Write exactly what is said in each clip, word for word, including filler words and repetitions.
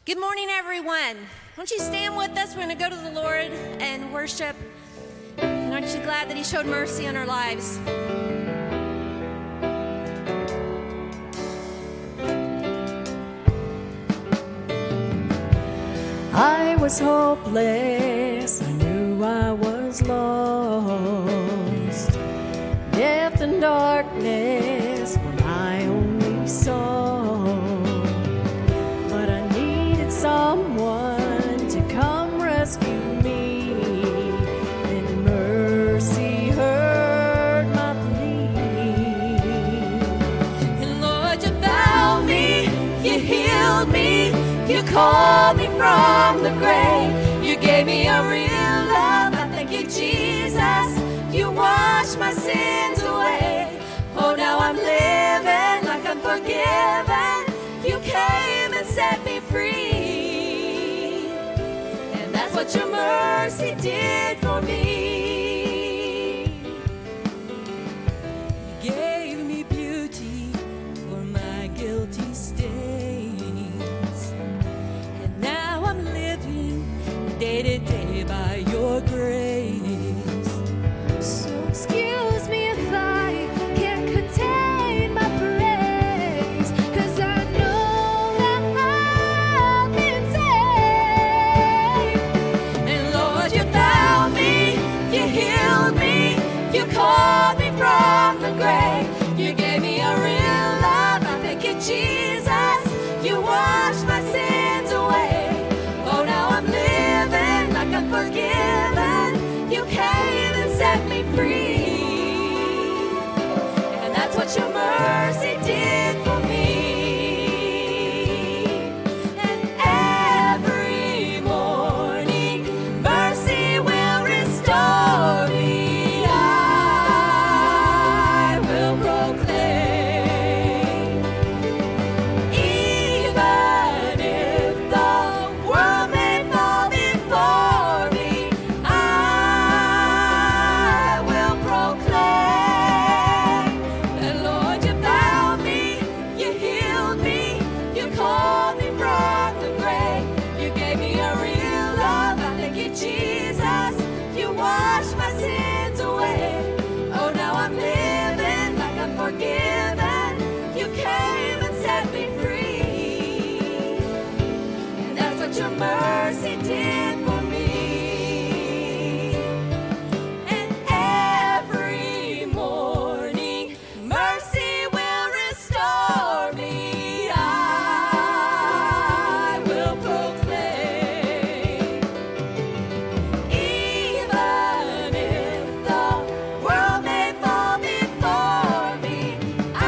Good morning, everyone. Won't you stand with us? We're going to go to the Lord and worship. And aren't you glad that He showed mercy on our lives? I was hopeless, I knew I was lost. Death and darkness were my only song. But I needed someone to come rescue me. Then mercy heard my plea. And Lord, you found me, you healed me, you called me from the grave. You gave me a real love. I thank you, Jesus. You washed my sins away. Oh, now I'm living like I'm forgiven. You came and set me free. And that's what your mercy did for me. You gave me beauty for my guilty stains. And now I'm living day to day by your grace. So excuse me if I can't contain my praise, 'cause I know that I've been saved. And Lord, you found me, you healed me, you called me from the grave. You gave me a real love. I thank you, Jesus. You washed my sins away. Oh, now I'm living like I'm forgiven. You came and set me free. And that's what your mercy did for me. And every morning, mercy will restore me. I will proclaim, even if the world may fall before me, I will proclaim that, Lord, you found me, you healed me, you called me from the grave. You gave me a real love. I thank you, Jesus. You washed my sins away. Oh, now I'm living like I'm forgiven. You came and set me free. And that's what your mercy did for me. And every morning, mercy will restore me. I will proclaim, even if the world may fall before me, I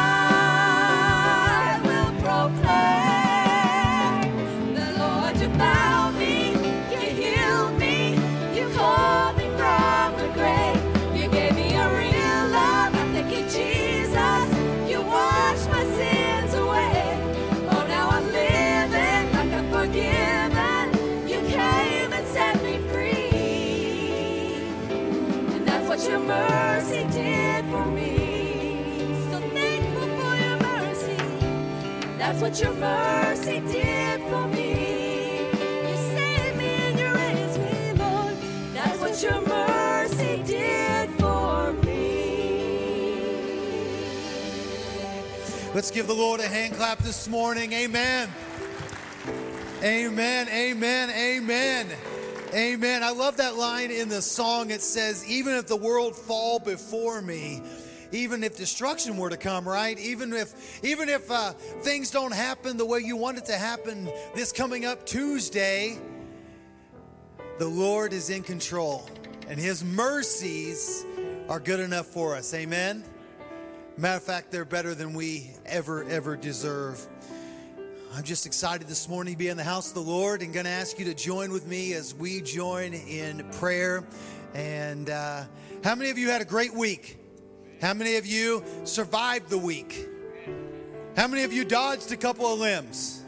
will proclaim the Lord, you found me, you healed me, you called me from the grave. You gave me a real love. I thank you, Jesus. You washed my sins away. Oh, now I'm living like I'm forgiven. You came and set me free. And that's what your mercy did for me. So thankful for your mercy. That's what your mercy did for me. You saved me and you raised me, Lord. That's what your mercy did for me. Let's give the Lord a hand clap this morning. Amen. Amen, amen, amen. Amen. I love that line in the song. It says, even if the world fall before me, even if destruction were to come, right? Even if even if uh, things don't happen the way you want it to happen this coming up Tuesday, the Lord is in control and His mercies are good enough for us. Amen. Matter of fact, they're better than we ever, ever deserve. I'm just excited this morning to be in the house of the Lord and going to ask you to join with me as we join in prayer. And uh, how many of you had a great week? How many of you survived the week? How many of you dodged a couple of limbs?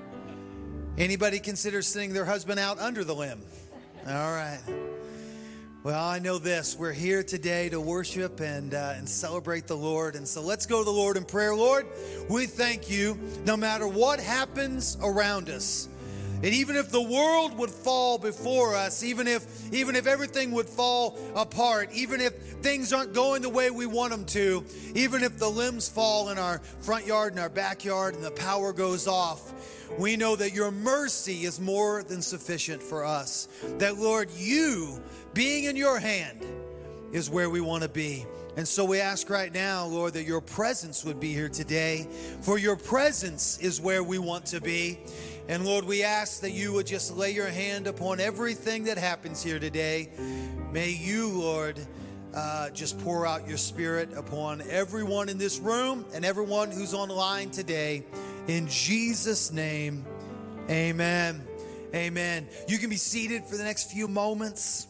Anybody consider sending their husband out under the limb? All right. Well, I know this. We're here today to worship and uh, and celebrate the Lord. And so let's go to the Lord in prayer. Lord, we thank you no matter what happens around us. And even if the world would fall before us, even if even if everything would fall apart, even if things aren't going the way we want them to, even if the limbs fall in our front yard and our backyard and the power goes off, we know that your mercy is more than sufficient for us. That, Lord, you being in your hand is where we want to be. And so we ask right now, Lord, that your presence would be here today. For your presence is where we want to be. And Lord, we ask that you would just lay your hand upon everything that happens here today. May you, Lord, uh, just pour out your spirit upon everyone in this room and everyone who's online today. In Jesus' name, amen. Amen. You can be seated for the next few moments.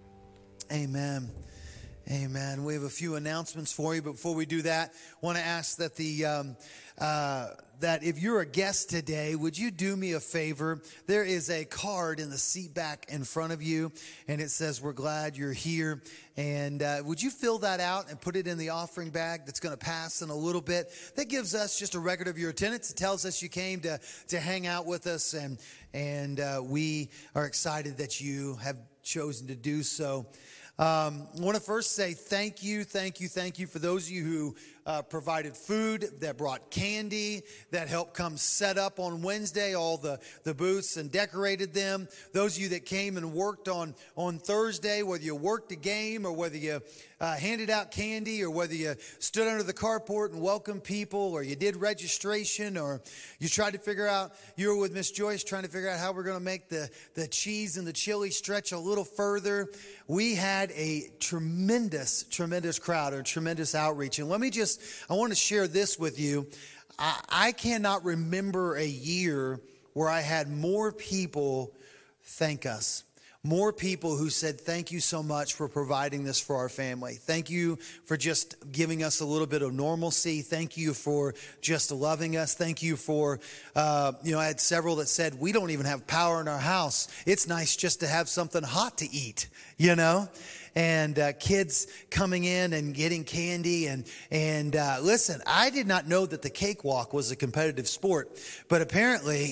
Amen. Amen. We have a few announcements for you, but before we do that, I want to ask that the um, uh, that if you're a guest today, would you do me a favor? There is a card in the seat back in front of you, and it says, "We're glad you're here." And uh, would you fill that out and put it in the offering bag that's going to pass in a little bit? That gives us just a record of your attendance. It tells us you came to to hang out with us, and and uh, we are excited that you have chosen to do so. Um, I want to first say thank you, thank you, thank you for those of you who uh, provided food, that brought candy, that helped come set up on Wednesday all the, the booths and decorated them. Those of you that came and worked on, on Thursday, whether you worked a game or whether you uh, handed out candy or whether you stood under the carport and welcomed people or you did registration or you tried to figure out, you were with Miss Joyce trying to figure out how we're going to make the, the cheese and the chili stretch a little further. We had a tremendous, tremendous crowd or tremendous outreach. And let me just, I want to share this with you. I, I cannot remember a year where I had more people thank us. More people who said, thank you so much for providing this for our family. Thank you for just giving us a little bit of normalcy. Thank you for just loving us. Thank you for, uh, you know, I had several that said, we don't even have power in our house. It's nice just to have something hot to eat, you know? And uh, kids coming in and getting candy. And, and uh, listen, I did not know that the cakewalk was a competitive sport, but apparently...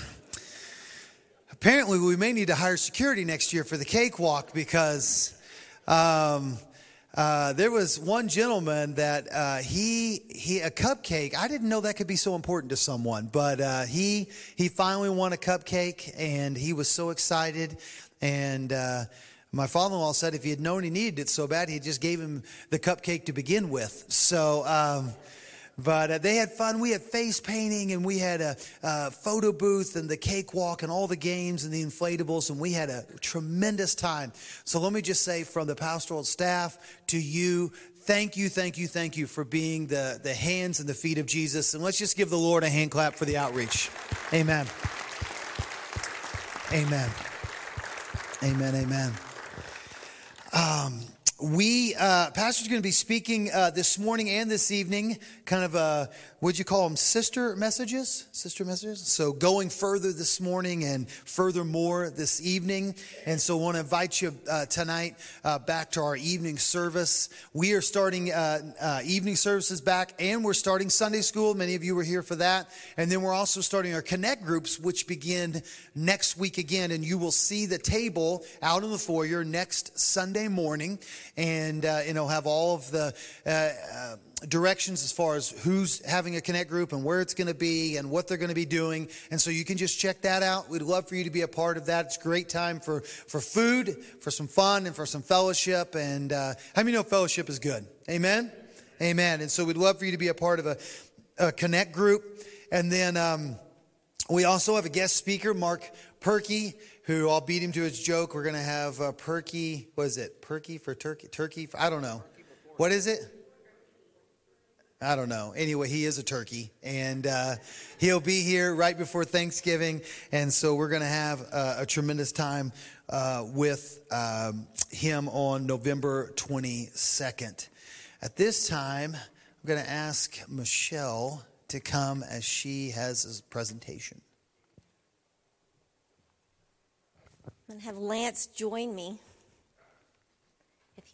Apparently, we may need to hire security next year for the cakewalk because um, uh, there was one gentleman that uh, he he a cupcake. I didn't know that could be so important to someone, but uh, he he finally won a cupcake, and he was so excited. And uh, my father-in-law said if he had known he needed it so bad, he just gave him the cupcake to begin with. So. Um, But uh, they had fun. We had face painting, and we had a, a photo booth and the cakewalk and all the games and the inflatables, and we had a tremendous time. So let me just say from the pastoral staff to you, thank you, thank you, thank you for being the, the hands and the feet of Jesus. And let's just give the Lord a hand clap for the outreach. Amen. Amen. Amen, amen. Um... We, uh, Pastor's going to be speaking uh, this morning and this evening, kind of, uh, what'd you call them, sister messages? Sister messages? So going further this morning and furthermore this evening. And so I want to invite you uh, tonight uh, back to our evening service. We are starting uh, uh, evening services back, and we're starting Sunday school. Many of you were here for that. And then we're also starting our Connect groups, which begin next week again. And you will see the table out in the foyer next Sunday morning. And, uh, you know, have all of the uh, uh, directions as far as who's having a Connect group and where it's going to be and what they're going to be doing. And so you can just check that out. We'd love for you to be a part of that. It's a great time for, for food, for some fun, and for some fellowship. And uh, how many know fellowship is good? Amen? Amen. And so we'd love for you to be a part of a, a Connect group. And then um, we also have a guest speaker, Mark Perky, who I'll beat him to his joke. We're going to have uh, Perky, what is it? Perky for turkey? Turkey? For, I don't know. What is it? I don't know. Anyway, he is a turkey. And uh, he'll be here right before Thanksgiving. And so we're going to have uh, a tremendous time uh, with um, him on November twenty-second. At this time, I'm going to ask Michelle to come as she has a presentation. I'm going to have Lance join me.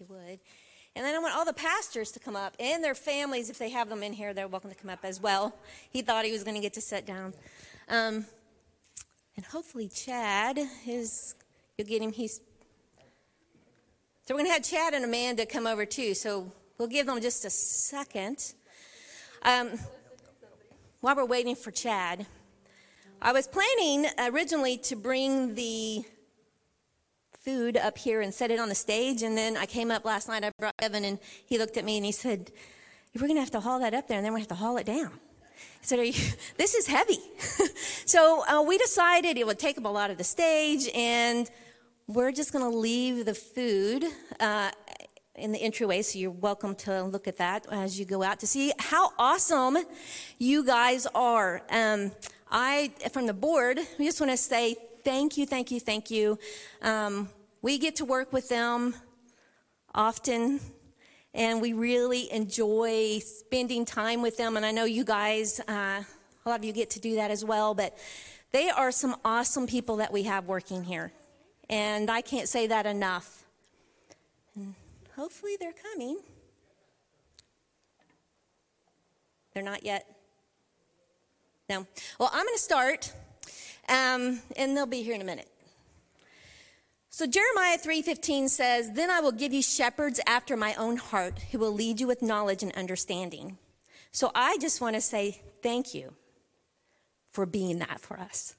you would. And then I want all the pastors to come up, and their families, if they have them in here, they're welcome to come up as well. He thought he was going to get to sit down. Um, and hopefully Chad is, you'll get him, he's, so we're going to have Chad and Amanda come over too, so we'll give them just a second. Um, while we're waiting for Chad, I was planning originally to bring the food up here and set it on the stage, and then I came up last night, I brought Evan, and he looked at me and he said, we're going to have to haul that up there, and then we have to haul it down. I said, Are you, this is heavy. So uh, we decided it would take up a lot of the stage, and we're just going to leave the food uh, in the entryway, so you're welcome to look at that as you go out to see how awesome you guys are. Um, I, from the board, we just want to say thank you, thank you, thank you. Um, we get to work with them often, and we really enjoy spending time with them. And I know you guys, uh, a lot of you get to do that as well, but they are some awesome people that we have working here. And I can't say that enough. And hopefully they're coming. They're not yet. No. Well, I'm going to start. Um, and they'll be here in a minute. So Jeremiah three fifteen says, Then I will give you shepherds after my own heart who will lead you with knowledge and understanding. So I just want to say thank you for being that for us.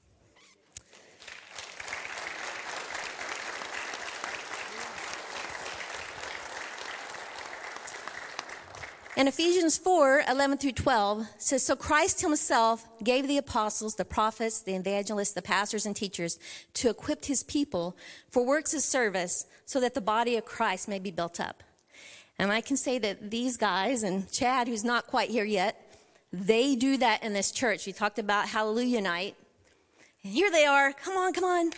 And Ephesians four eleven through twelve says, So Christ himself gave the apostles, the prophets, the evangelists, the pastors, and teachers to equip his people for works of service so that the body of Christ may be built up. And I can say that these guys, and Chad, who's not quite here yet, they do that in this church. We talked about Hallelujah Night. And here they are. Come on, come on.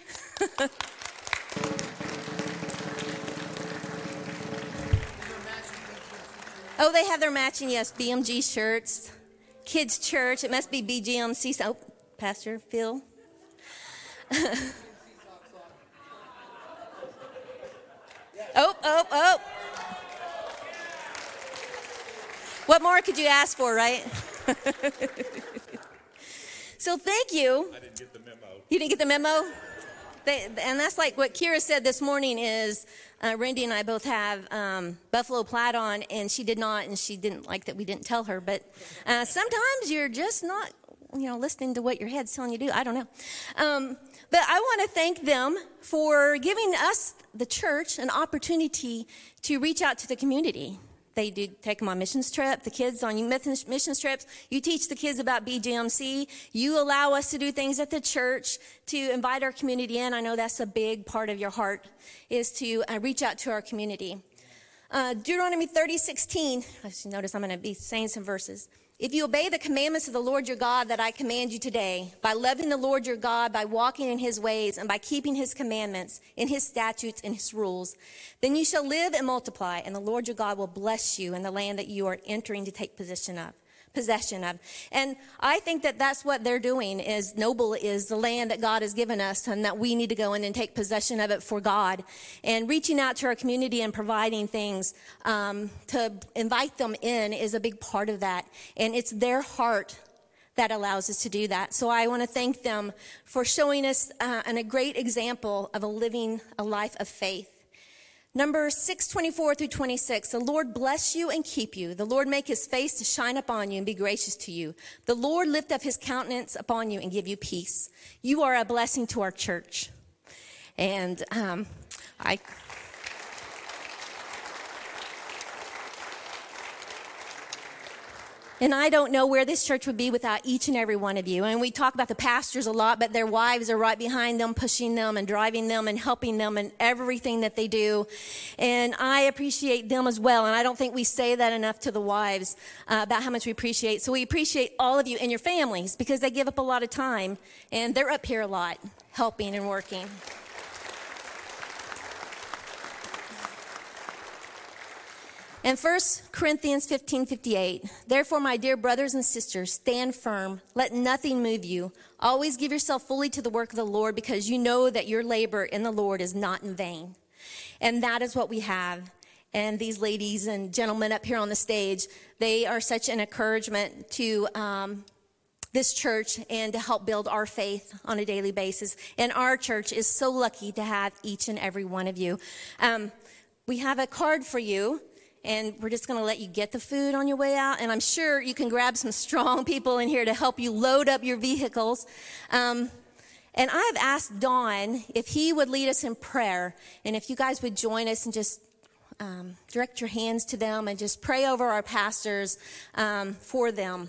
Oh, they have their matching, yes, B M G shirts. Kids' church, it must be B G M C. Oh, Pastor Phil. oh, oh, oh. What more could you ask for, right? So thank you. I didn't get the memo. You didn't get the memo? They, and that's like what Kira said this morning is, uh, Randy and I both have um, buffalo plaid on, and she did not, and she didn't like that we didn't tell her. But uh, sometimes you're just not, you know, listening to what your head's telling you to do. I don't know. Um, but I want to thank them for giving us, the church, an opportunity to reach out to the community. They do take them on missions trip, the kids on missions trips. You teach the kids about B G M C. You allow us to do things at the church to invite our community in. I know that's a big part of your heart, is to uh, reach out to our community. Uh, Deuteronomy thirty sixteen, as you notice I'm going to be saying some verses. If you obey the commandments of the Lord your God that I command you today, by loving the Lord your God, by walking in his ways, and by keeping his commandments, in his statutes, and his rules, then you shall live and multiply, and the Lord your God will bless you in the land that you are entering to take possession of. possession of. And I think that that's what they're doing, is Noble is the land that God has given us, and that we need to go in and take possession of it for God. And reaching out to our community and providing things um, to invite them in is a big part of that. And it's their heart that allows us to do that. So I want to thank them for showing us uh, and a great example of a living a life of faith. Number six twenty-four through twenty-six, the Lord bless you and keep you. The Lord make his face to shine upon you and be gracious to you. The Lord lift up his countenance upon you and give you peace. You are a blessing to our church. And um, I... And I don't know where this church would be without each and every one of you. And we talk about the pastors a lot, but their wives are right behind them, pushing them and driving them and helping them in everything that they do. And I appreciate them as well. And I don't think we say that enough to the wives uh, about how much we appreciate. So we appreciate all of you and your families, because they give up a lot of time. And they're up here a lot, helping and working. And First Corinthians fifteen fifty-eight, therefore, my dear brothers and sisters, stand firm. Let nothing move you. Always give yourself fully to the work of the Lord, because you know that your labor in the Lord is not in vain. And that is what we have. and these ladies and gentlemen up here on the stage. They are such an encouragement to um, this church and to help build our faith on a daily basis. And our church is so lucky to have each and every one of you. Um, we have a card for you, and we're just going to let you get the food on your way out. And I'm sure you can grab some strong people in here to help you load up your vehicles. Um, and I've asked Don if he would lead us in prayer, and if you guys would join us and just um, direct your hands to them and just pray over our pastors um, for them.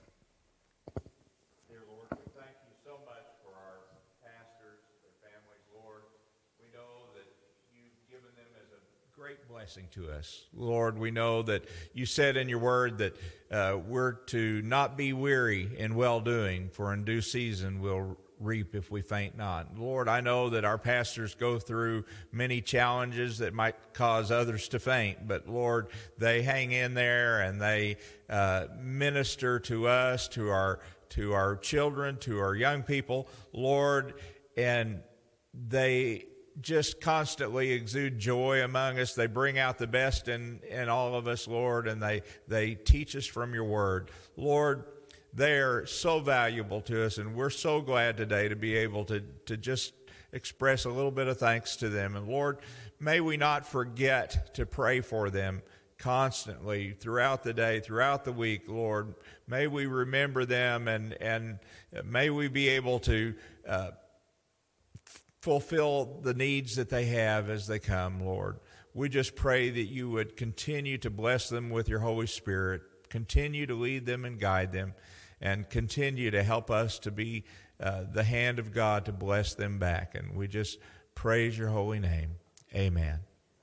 Dear Lord, we thank you so much for our pastors, their families, Lord. We know that you've given them as a great blessing to us. Lord, we know that you said in your word that uh, we're to not be weary in well-doing, for in due season we'll reap if we faint not. Lord, I know that our pastors go through many challenges that might cause others to faint, but Lord, they hang in there and they uh, minister to us, to our to our children, to our young people, Lord, and they just constantly exude joy among us. They bring out the best in, in all of us, Lord, and they, they teach us from your word. Lord, they are so valuable to us, and we're so glad today to be able to, to just express a little bit of thanks to them. And Lord, may we not forget to pray for them constantly throughout the day, throughout the week, Lord. May we remember them, and, and may we be able to uh, fulfill the needs that they have as they come, Lord. We just pray that you would continue to bless them with your Holy Spirit, continue to lead them and guide them, and continue to help us to be uh, the hand of God to bless them back. And we just praise your holy name. Amen.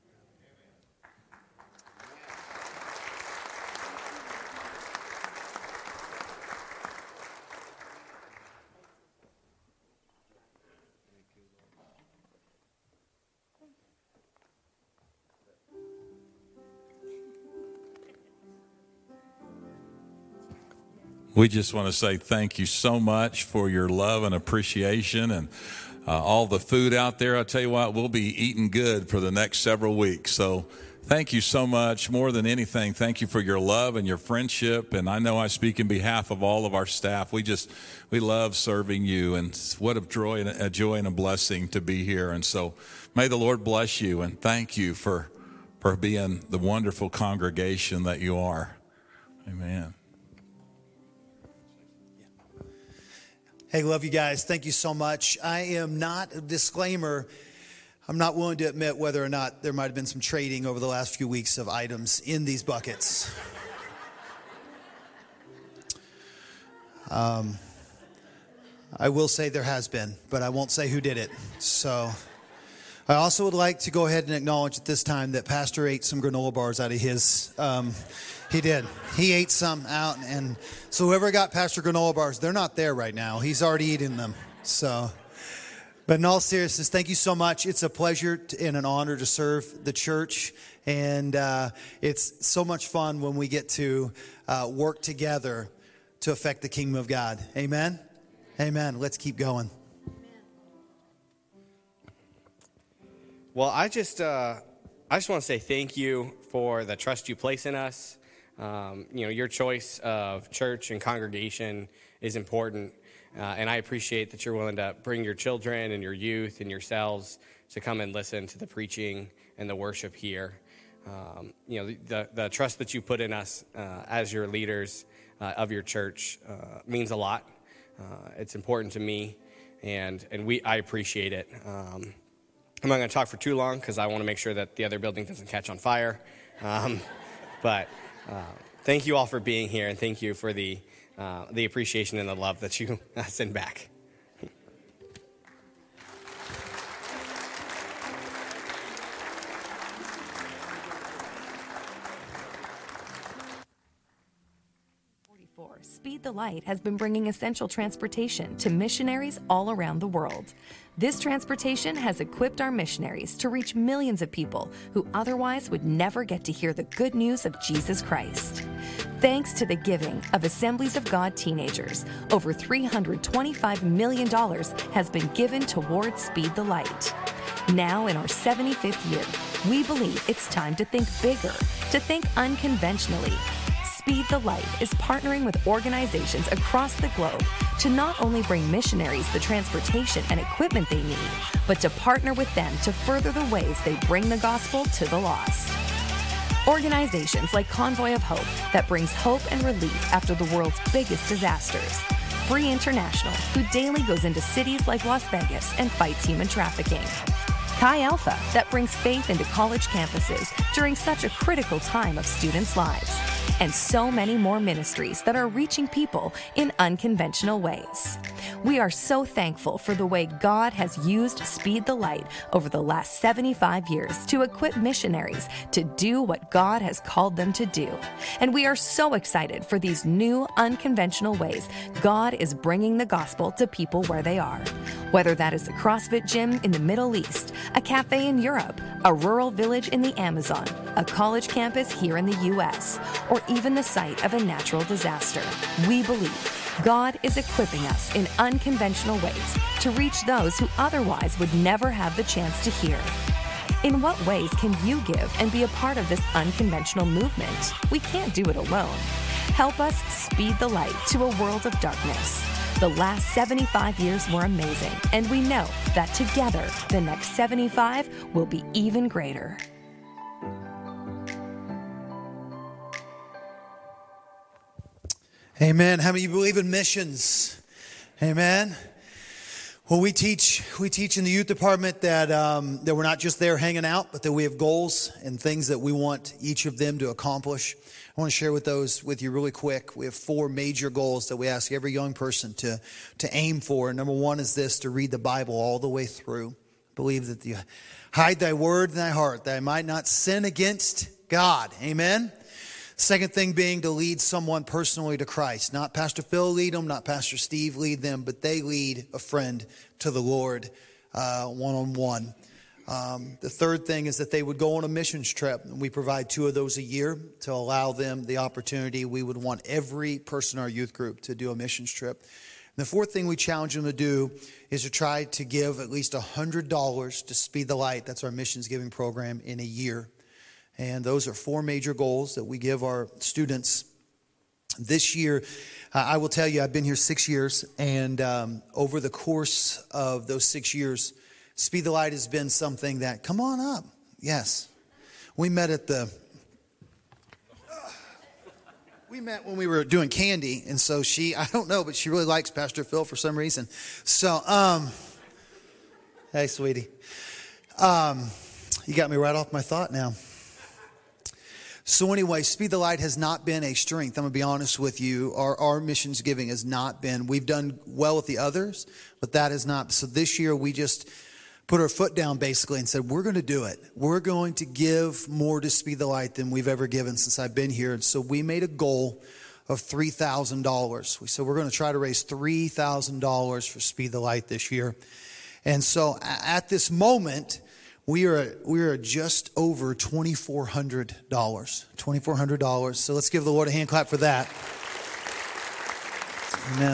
We just want to say thank you so much for your love and appreciation and uh, all the food out there. I'll tell you what, we'll be eating good for the next several weeks. So thank you so much. More than anything, thank you for your love and your friendship. And I know I speak in behalf of all of our staff. We just, we love serving you, and what a joy and a joy and a blessing to be here. And so may the Lord bless you, and thank you for, for being the wonderful congregation that you are. Amen. Hey, love you guys. Thank you so much. I am not, a disclaimer, I'm not willing to admit whether or not there might have been some trading over the last few weeks of items in these buckets. Um, I will say there has been, but I won't say who did it. So I also would like to go ahead and acknowledge at this time that Pastor ate some granola bars out of his. Um, he did. He ate some out, and so whoever got Pastor granola bars, they're not there right now. He's already eaten them. So, but in all seriousness, thank you so much. It's a pleasure to, and an honor to serve the church, and uh, it's so much fun when we get to uh, work together to affect the kingdom of God. Amen? Amen. Let's keep going. Well, I just uh, I just want to say thank you for the trust you place in us. Um, you know, your choice of church and congregation is important, uh, and I appreciate that you're willing to bring your children and your youth and yourselves to come and listen to the preaching and the worship here. Um, you know, the, the the trust that you put in us uh, as your leaders uh, of your church uh, means a lot. Uh, it's important to me, and and we I appreciate it. Um, I'm not going to talk for too long because I want to make sure that the other building doesn't catch on fire. Um, but uh, thank you all for being here, and thank you for the uh, the appreciation and the love that you send back. Speed the Light has been bringing essential transportation to missionaries all around the world. This transportation has equipped our missionaries to reach millions of people who otherwise would never get to hear the good news of Jesus Christ. Thanks to the giving of Assemblies of God teenagers, over three hundred twenty-five million dollars has been given towards Speed the Light. Now in our seventy-fifth year, we believe it's time to think bigger, to think unconventionally. Speed the Light is partnering with organizations across the globe to not only bring missionaries the transportation and equipment they need, but to partner with them to further the ways they bring the gospel to the lost. Organizations like Convoy of Hope that brings hope and relief after the world's biggest disasters. Free International, who daily goes into cities like Las Vegas and fights human trafficking. Chi Alpha, that brings faith into college campuses during such a critical time of students' lives. And so many more ministries that are reaching people in unconventional ways. We are so thankful for the way God has used Speed the Light over the last seventy-five years to equip missionaries to do what God has called them to do. And we are so excited for these new unconventional ways God is bringing the gospel to people where they are. Whether that is a CrossFit gym in the Middle East, a cafe in Europe, a rural village in the Amazon, a college campus here in the U S, or even the site of a natural disaster, we believe God is equipping us in unconventional ways to reach those who otherwise would never have the chance to hear. In what ways can you give and be a part of this unconventional movement? We can't do it alone. Help us speed the light to a world of darkness. The last seventy-five years were amazing, and we know that together, the next seventy-five will be even greater. Amen. How many of you believe in missions? Amen. Well, we teach we teach in the youth department that um, that we're not just there hanging out, but that we have goals and things that we want each of them to accomplish. I want to share with those with you really quick. We have four major goals that we ask every young person to to aim for. Number one is this: to read the Bible all the way through. Believe that you hide thy word in thy heart, that I might not sin against God. Amen. Second thing being to lead someone personally to Christ. Not Pastor Phil lead them, not Pastor Steve lead them, but they lead a friend to the Lord uh, one-on-one. Um, the third thing is that they would go on a missions trip. And we provide two of those a year to allow them the opportunity. We would want every person in our youth group to do a missions trip. And the fourth thing we challenge them to do is to try to give at least one hundred dollars to Speed the Light. That's our missions giving program in a year. And those are four major goals that we give our students. This year, uh, I will tell you, I've been here six years. And um, over the course of those six years, Speed the Light has been something that, come on up. Yes. We met at the, uh, we met when we were doing candy. And so she, I don't know, but she really likes Pastor Phil for some reason. So, um, hey, sweetie. Um, you got me right off my thought now. So anyway, Speed the Light has not been a strength. I'm going to be honest with you. Our, our missions giving has not been. We've done well with the others, but that is not. So this year we just put our foot down basically and said, we're going to do it. We're going to give more to Speed the Light than we've ever given since I've been here. And so we made a goal of three thousand dollars. We said we're going to try to raise three thousand dollars for Speed the Light this year. And so at this moment, We are we are just over twenty-four hundred dollars. twenty-four hundred dollars. So let's give the Lord a hand clap for that. Amen.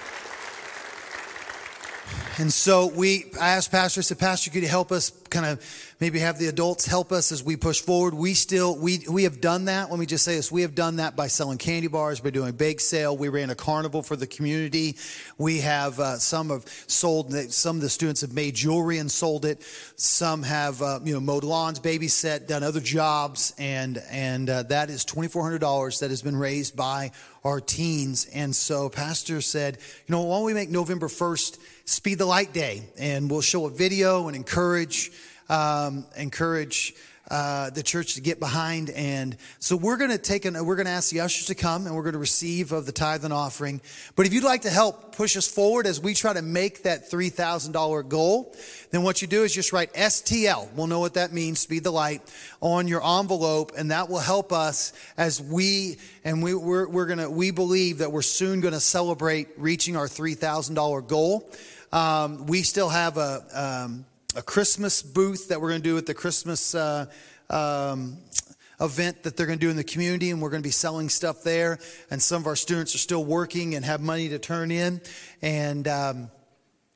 And so we, I asked Pastor, I said, Pastor, could you help us kind of maybe have the adults help us as we push forward? We still, we we have done that. Let me just say this. We have done that by selling candy bars, by doing a bake sale. We ran a carnival for the community. We have, uh, some have sold, some of the students have made jewelry and sold it. Some have, uh, you know, mowed lawns, babysat, done other jobs. And, and uh, that is twenty-four hundred dollars that has been raised by our teens. And so Pastor said, you know, why don't we make November first Speed the Light Day, and we'll show a video and encourage um, encourage uh, the church to get behind. And so we're going to take an, we're going to ask the ushers to come, and we're going to receive of the tithe and offering. But if you'd like to help push us forward as we try to make that three thousand dollars goal, then what you do is just write S T L. We'll know what that means, Speed the Light, on your envelope, and that will help us as we and we we're, we're gonna we believe that we're soon going to celebrate reaching our three thousand dollars goal. Um, we still have a um, a Christmas booth that we're going to do at the Christmas uh, um, event that they're going to do in the community, and we're going to be selling stuff there. And some of our students are still working and have money to turn in. And um,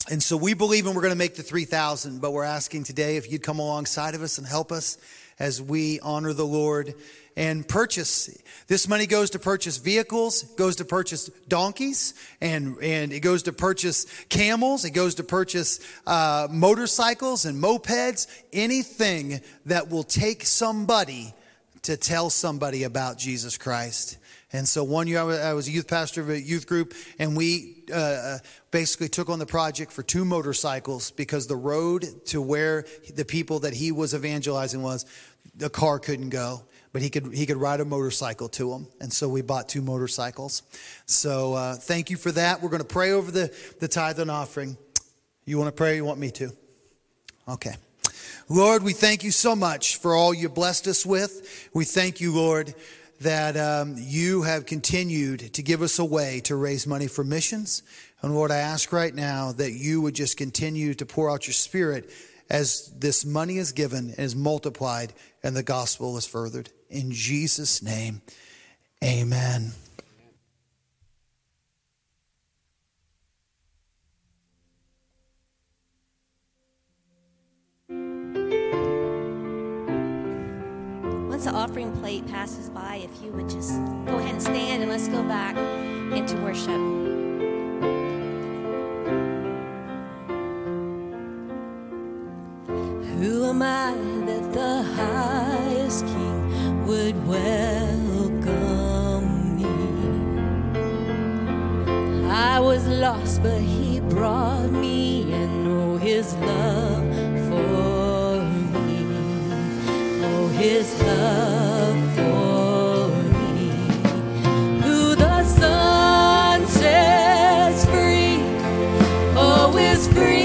And so we believe and we're going to make the three thousand, but we're asking today if you'd come alongside of us and help us as we honor the Lord and purchase. This money goes to purchase vehicles, goes to purchase donkeys, and, and it goes to purchase camels. It goes to purchase uh, motorcycles and mopeds, anything that will take somebody to tell somebody about Jesus Christ. And so one year I was a youth pastor of a youth group, and we uh, basically took on the project for two motorcycles because the road to where the people that he was evangelizing was, the car couldn't go, but he could he could ride a motorcycle to them. And so we bought two motorcycles. So uh, thank you for that. We're going to pray over the, the tithe and offering. You want to pray or you want me to? Okay. Lord, we thank you so much for all you blessed us with. We thank you, Lord, that um, you have continued to give us a way to raise money for missions. And Lord, I ask right now that you would just continue to pour out your Spirit as this money is given and is multiplied and the gospel is furthered. In Jesus' name, amen. Once the offering plate passes by, if you would just go ahead and stand and let's go back into worship. Who am I that the highest King would welcome me? I was lost, but he brought me, and oh, his love for me, oh, his love for me. Who the Son sets free, oh, is free.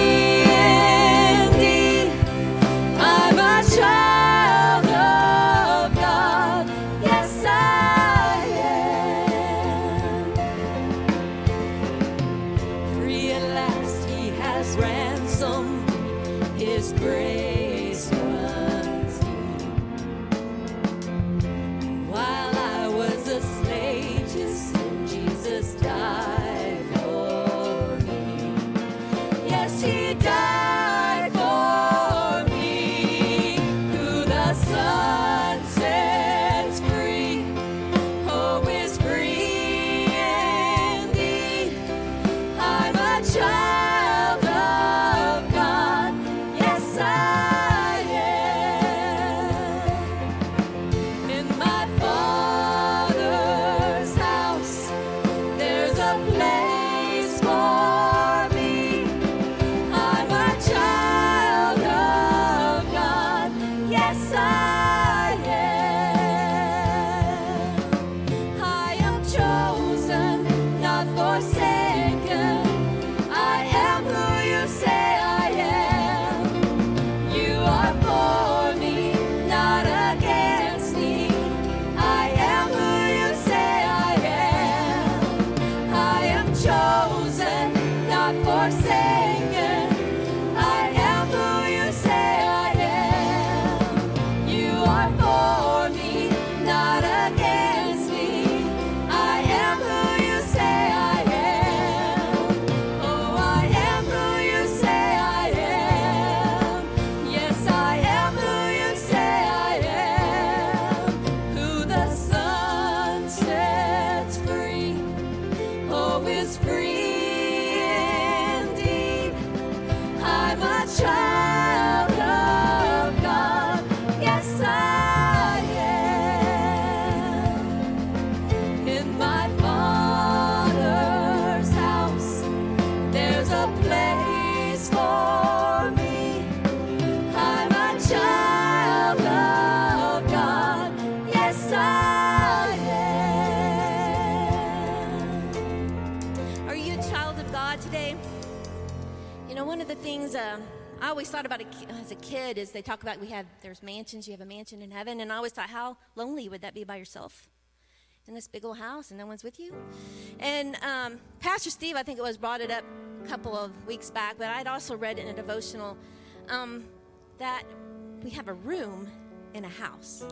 I always thought about it as a kid is they talk about we have, there's mansions, you have a mansion in heaven, and I always thought how lonely would that be by yourself in this big old house and no one's with you? And um, Pastor Steve, I think it was, brought it up a couple of weeks back, but I'd also read in a devotional um, that we have a room in a house.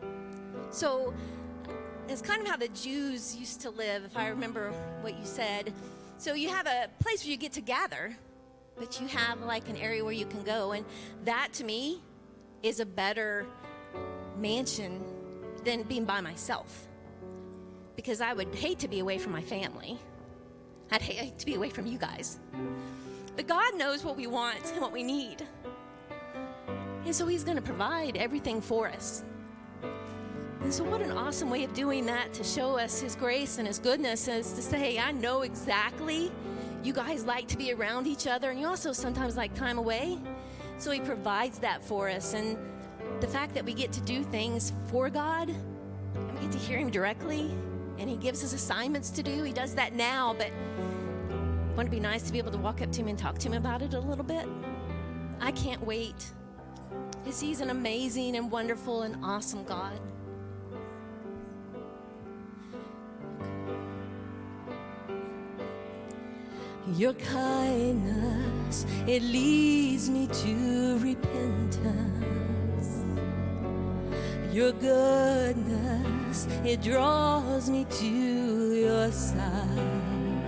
So it's kind of how the Jews used to live, if I remember what you said. So you have a place where you get to gather, but you have like an area where you can go. And that to me is a better mansion than being by myself, because I would hate to be away from my family. I'd hate to be away from you guys. But God knows what we want and what we need. And so he's going to provide everything for us. And so what an awesome way of doing that, to show us his grace and his goodness, is to say, I know exactly you guys like to be around each other, and you also sometimes like time away. So he provides that for us. And the fact that we get to do things for God, and we get to hear him directly, and he gives us assignments to do. He does that now, but wouldn't it be nice to be able to walk up to him and talk to him about it a little bit? I can't wait, because he's an amazing and wonderful and awesome God. Your kindness, it leads me to repentance. Your goodness, it draws me to your side.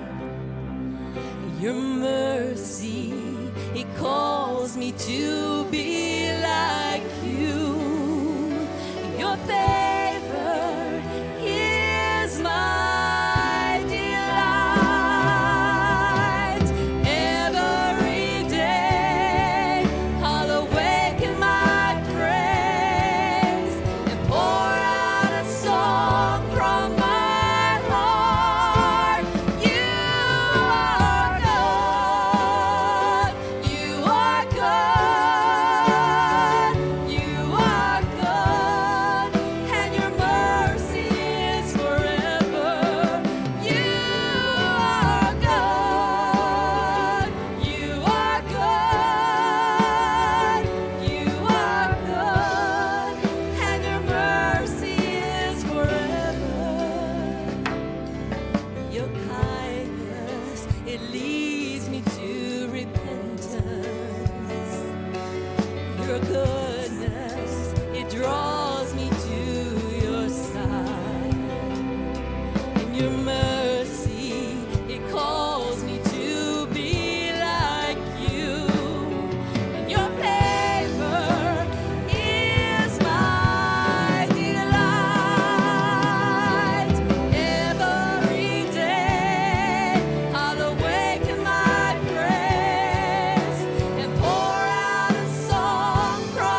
Your mercy, it calls me to be like you. Your favor is my from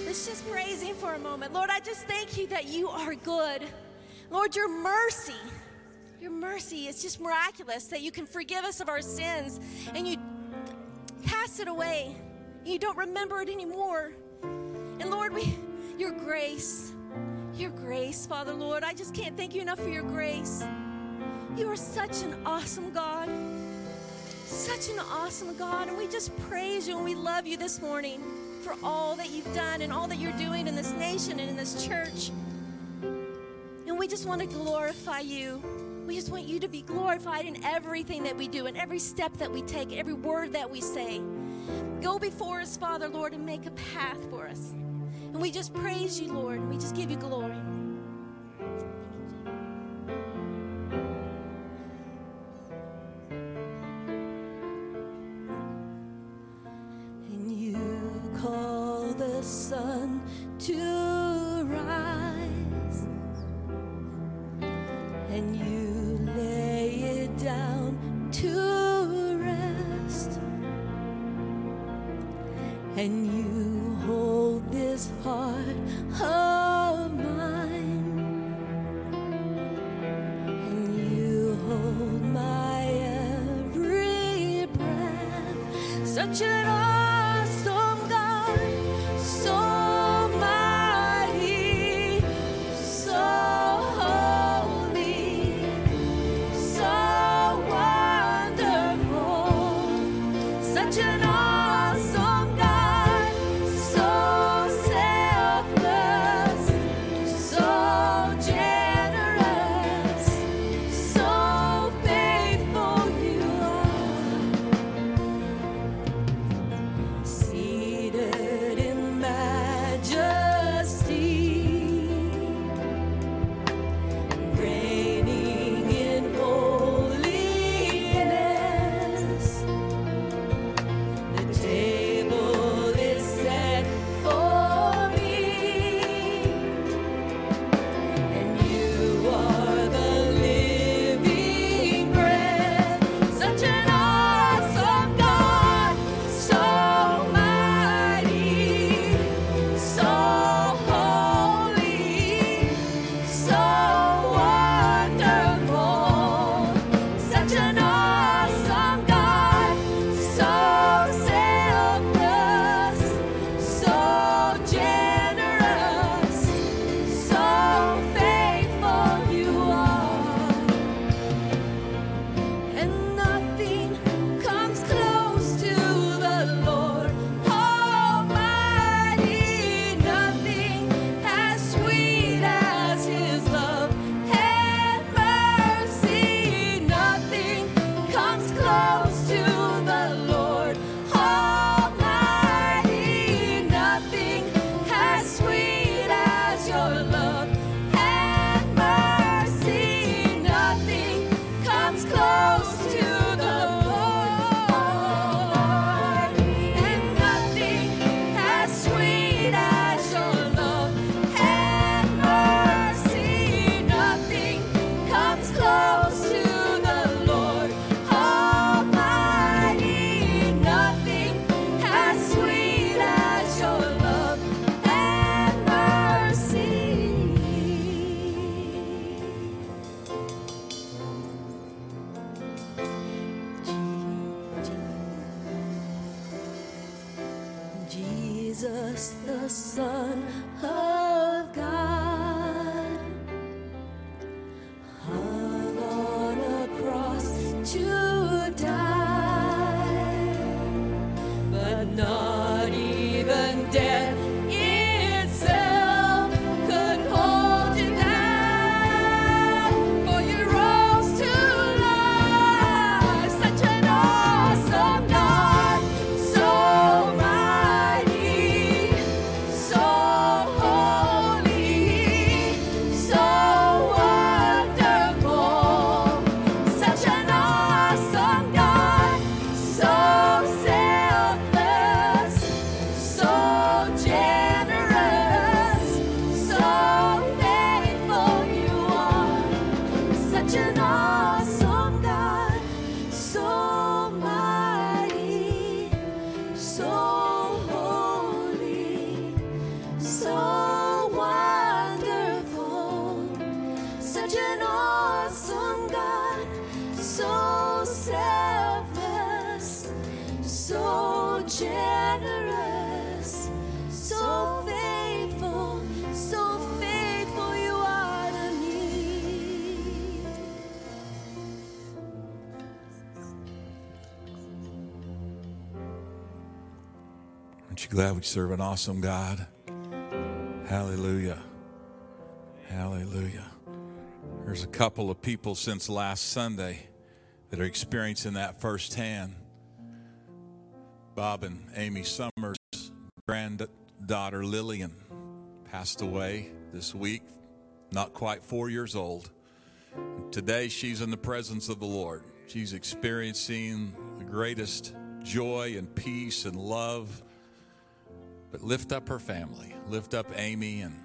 Let's just praise him for a moment. Lord, I just thank you that you are good. Lord, your mercy, your mercy is just miraculous, that you can forgive us of our sins and you cast it away. You don't remember it anymore. And Lord, we, your grace, your grace, Father, Lord, I just can't thank you enough for your grace. You are such an awesome God, such an awesome God, and we just praise you and we love you this morning for all that you've done and all that you're doing in this nation and in this church. And we just want to glorify you. We just want you to be glorified in everything that we do, in every step that we take, every word that we say. Go before us, Father, Lord, and make a path for us. And we just praise you, Lord, and we just give you glory. And you call the sun to rise, and you lay it down to rest, and you hold this heart of mine, and you hold my every breath. Such an awesome God, so mighty, so holy, so wonderful. Such an awesome God, so selfless, so generous, so faithful you are. Seated in majesty, reigning in holiness. The table is set for me, and you are the living bread. Such an awesome God, so mighty, so holy, so wonderful. Such an awesome God, so selfless, so generous, so faithful you are. And nothing comes close to the Lord Almighty. Nothing as sweet as his love and mercy. Nothing comes close to the Lord Almighty. Nothing as sweet as your love and mercy. Nothing comes close to the Lord. And nothing as sweet as your love and mercy. Nothing comes close to the Lord Almighty. Nothing as sweet as your love and mercy. Jesus, the Son of God, hung on a cross to die, but not even death itself could hold you down, for you rose to life. Such an awesome God, so mighty, so holy. you glad we serve an awesome God? Hallelujah. Hallelujah. There's a couple of people since last Sunday that are experiencing that firsthand. Bob and Amy Summers' granddaughter Lillian passed away this week, not quite four years old. Today she's in the presence of the Lord. She's experiencing the greatest joy and peace and love. But lift up her family. Lift up Amy and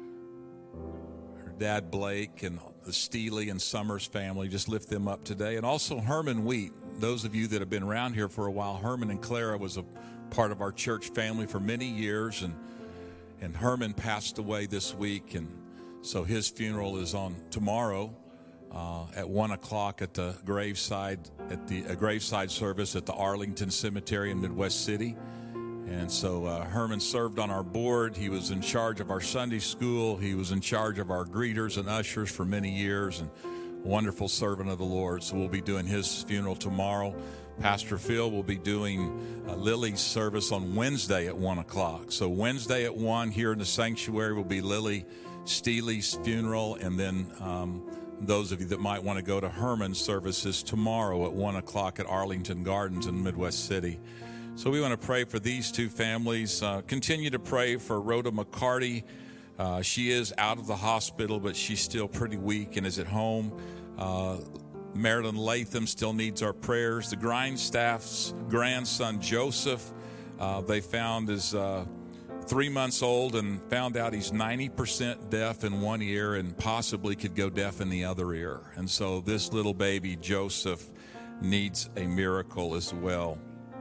her dad Blake and the Steely and Summers family. Just lift them up today. And also Herman Wheat. Those of you that have been around here for a while, Herman and Clara was a part of our church family for many years. And, and Herman passed away this week. And so his funeral is on tomorrow. Uh, at one o'clock at the graveside, at the uh, graveside service at the Arlington Cemetery in Midwest City. And so uh, Herman served on our board. He was in charge of our Sunday school. He was in charge of our greeters and ushers for many years, and a wonderful servant of the Lord. So we'll be doing his funeral tomorrow. Pastor Phil will be doing uh, Lily's service on Wednesday at one o'clock. So Wednesday at one here in the sanctuary will be Lily Steely's funeral, and then um, those of you that might want to go to Herman's services tomorrow at one o'clock at Arlington Gardens in Midwest City. So we want to pray for these two families. Uh, continue to pray for Rhoda McCarty. Uh, she is out of the hospital, but she's still pretty weak and is at home. Uh, Marilyn Latham still needs our prayers. The Grindstaff's grandson, Joseph, uh, they found is uh, three months old and found out he's ninety percent deaf in one ear and possibly could go deaf in the other ear. And so this little baby, Joseph, needs a miracle as well.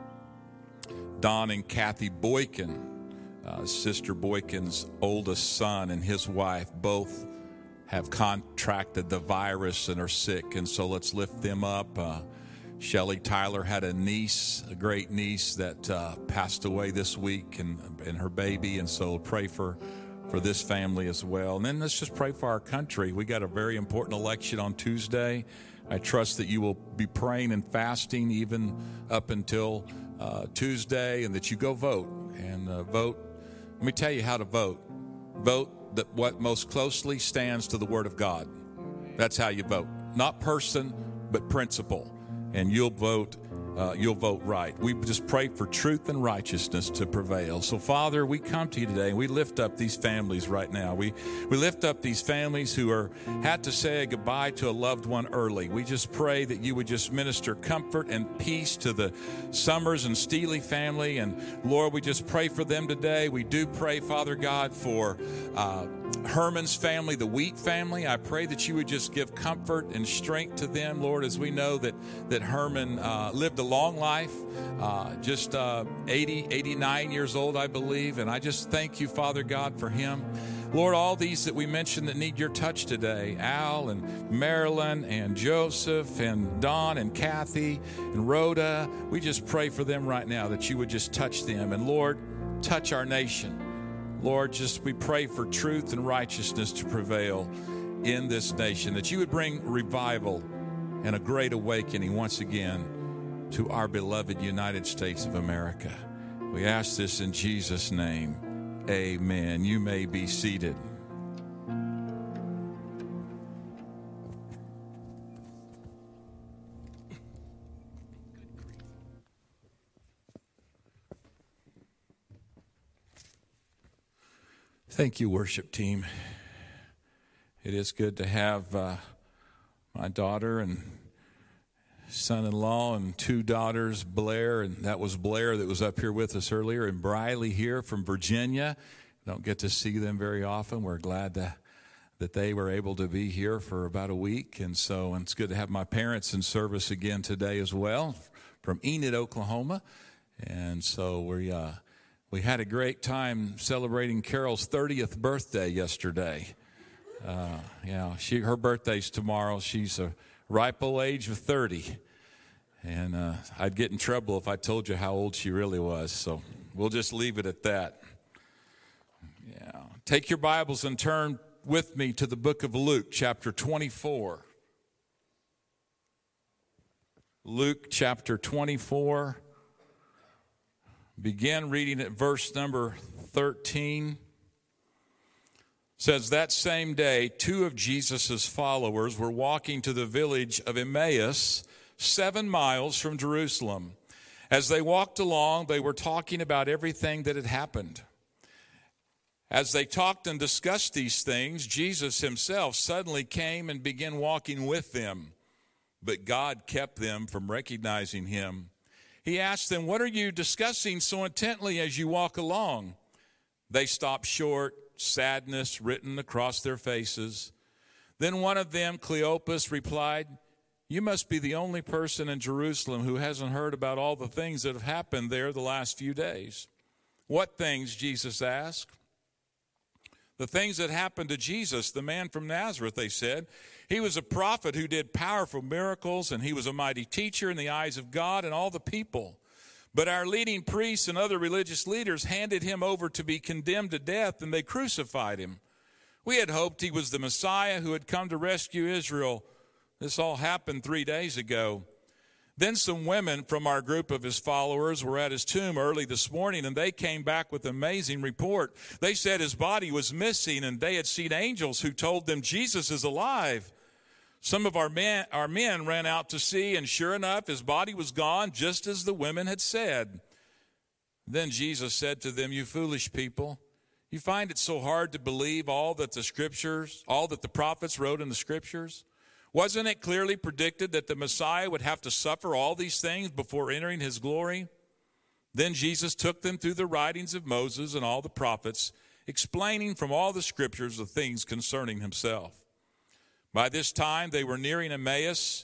Don and Kathy Boykin, uh, Sister Boykin's oldest son and his wife, both have contracted the virus and are sick. And so let's lift them up. Uh, Shelly Tyler had a niece, a great niece that uh, passed away this week, and, and her baby. And so pray for, for this family as well. And then let's just pray for our country. We got a very important election on Tuesday. I trust that you will be praying and fasting even up until uh, Tuesday, and that you go vote. And uh, vote, let me tell you how to vote. Vote that what most closely stands to the Word of God. That's how you vote. Not person, but principle. And you'll vote uh, you'll vote right. We just pray for truth and righteousness to prevail. So, Father, we come to you today, and we lift up these families right now. We we lift up these families who are had to say goodbye to a loved one early. We just pray that you would just minister comfort and peace to the Summers and Steely family. And, Lord, we just pray for them today. We do pray, Father God, for uh, Herman's family, the Wheat family. I pray that you would just give comfort and strength to them, Lord, as we know that, that Herman uh, lived a long life, uh, just uh, eighty, eighty-nine years old, I believe. And I just thank you, Father God, for him. Lord, all these that we mentioned that need your touch today, Al and Marilyn and Joseph and Don and Kathy and Rhoda, we just pray for them right now, that you would just touch them. And Lord, touch our nation. Lord, just we pray for truth and righteousness to prevail in this nation, that you would bring revival and a great awakening once again to our beloved United States of America. We ask this in Jesus' name. Amen. You may be seated. Thank you, worship team. It is good to have uh, my daughter and son-in-law and two daughters, Blair, and that was Blair that was up here with us earlier, and Briley here from Virginia. Don't get to see them very often. We're glad to, that they were able to be here for about a week, and so and it's good to have my parents in service again today as well from Enid, Oklahoma. And so we uh, we had a great time celebrating Carol's thirtieth birthday yesterday. Uh, yeah, she her birthday's tomorrow. She's a ripe old age of thirty. And uh, I'd get in trouble if I told you how old she really was. So we'll just leave it at that. Yeah. Take your Bibles and turn with me to the book of Luke, chapter twenty-four. Luke, chapter twenty-four. begin reading at verse number thirteen. It says, that same day, two of Jesus' followers were walking to the village of Emmaus, seven miles from Jerusalem. As they walked along, they were talking about everything that had happened. As they talked and discussed these things, Jesus himself suddenly came and began walking with them. But God kept them from recognizing him. He asked them, what are you discussing so intently as you walk along? They stopped short, sadness written across their faces. Then one of them, Cleopas, replied, you must be the only person in Jerusalem who hasn't heard about all the things that have happened there the last few days. What things? Jesus asked. The things that happened to Jesus, the man from Nazareth, they said. He was a prophet who did powerful miracles, and he was a mighty teacher in the eyes of God and all the people. But our leading priests and other religious leaders handed him over to be condemned to death, and they crucified him. We had hoped he was the Messiah who had come to rescue Israel. This all happened three days ago. Then some women from our group of his followers were at his tomb early this morning, and they came back with an amazing report. They said his body was missing, and they had seen angels who told them Jesus is alive. Some of our men, our men ran out to see, and sure enough, his body was gone, just as the women had said. Then Jesus said to them, you foolish people, you find it so hard to believe all that the scriptures, all that the prophets wrote in the scriptures? Wasn't it clearly predicted that the Messiah would have to suffer all these things before entering his glory? Then Jesus took them through the writings of Moses and all the prophets, explaining from all the scriptures the things concerning himself. By this time, they were nearing Emmaus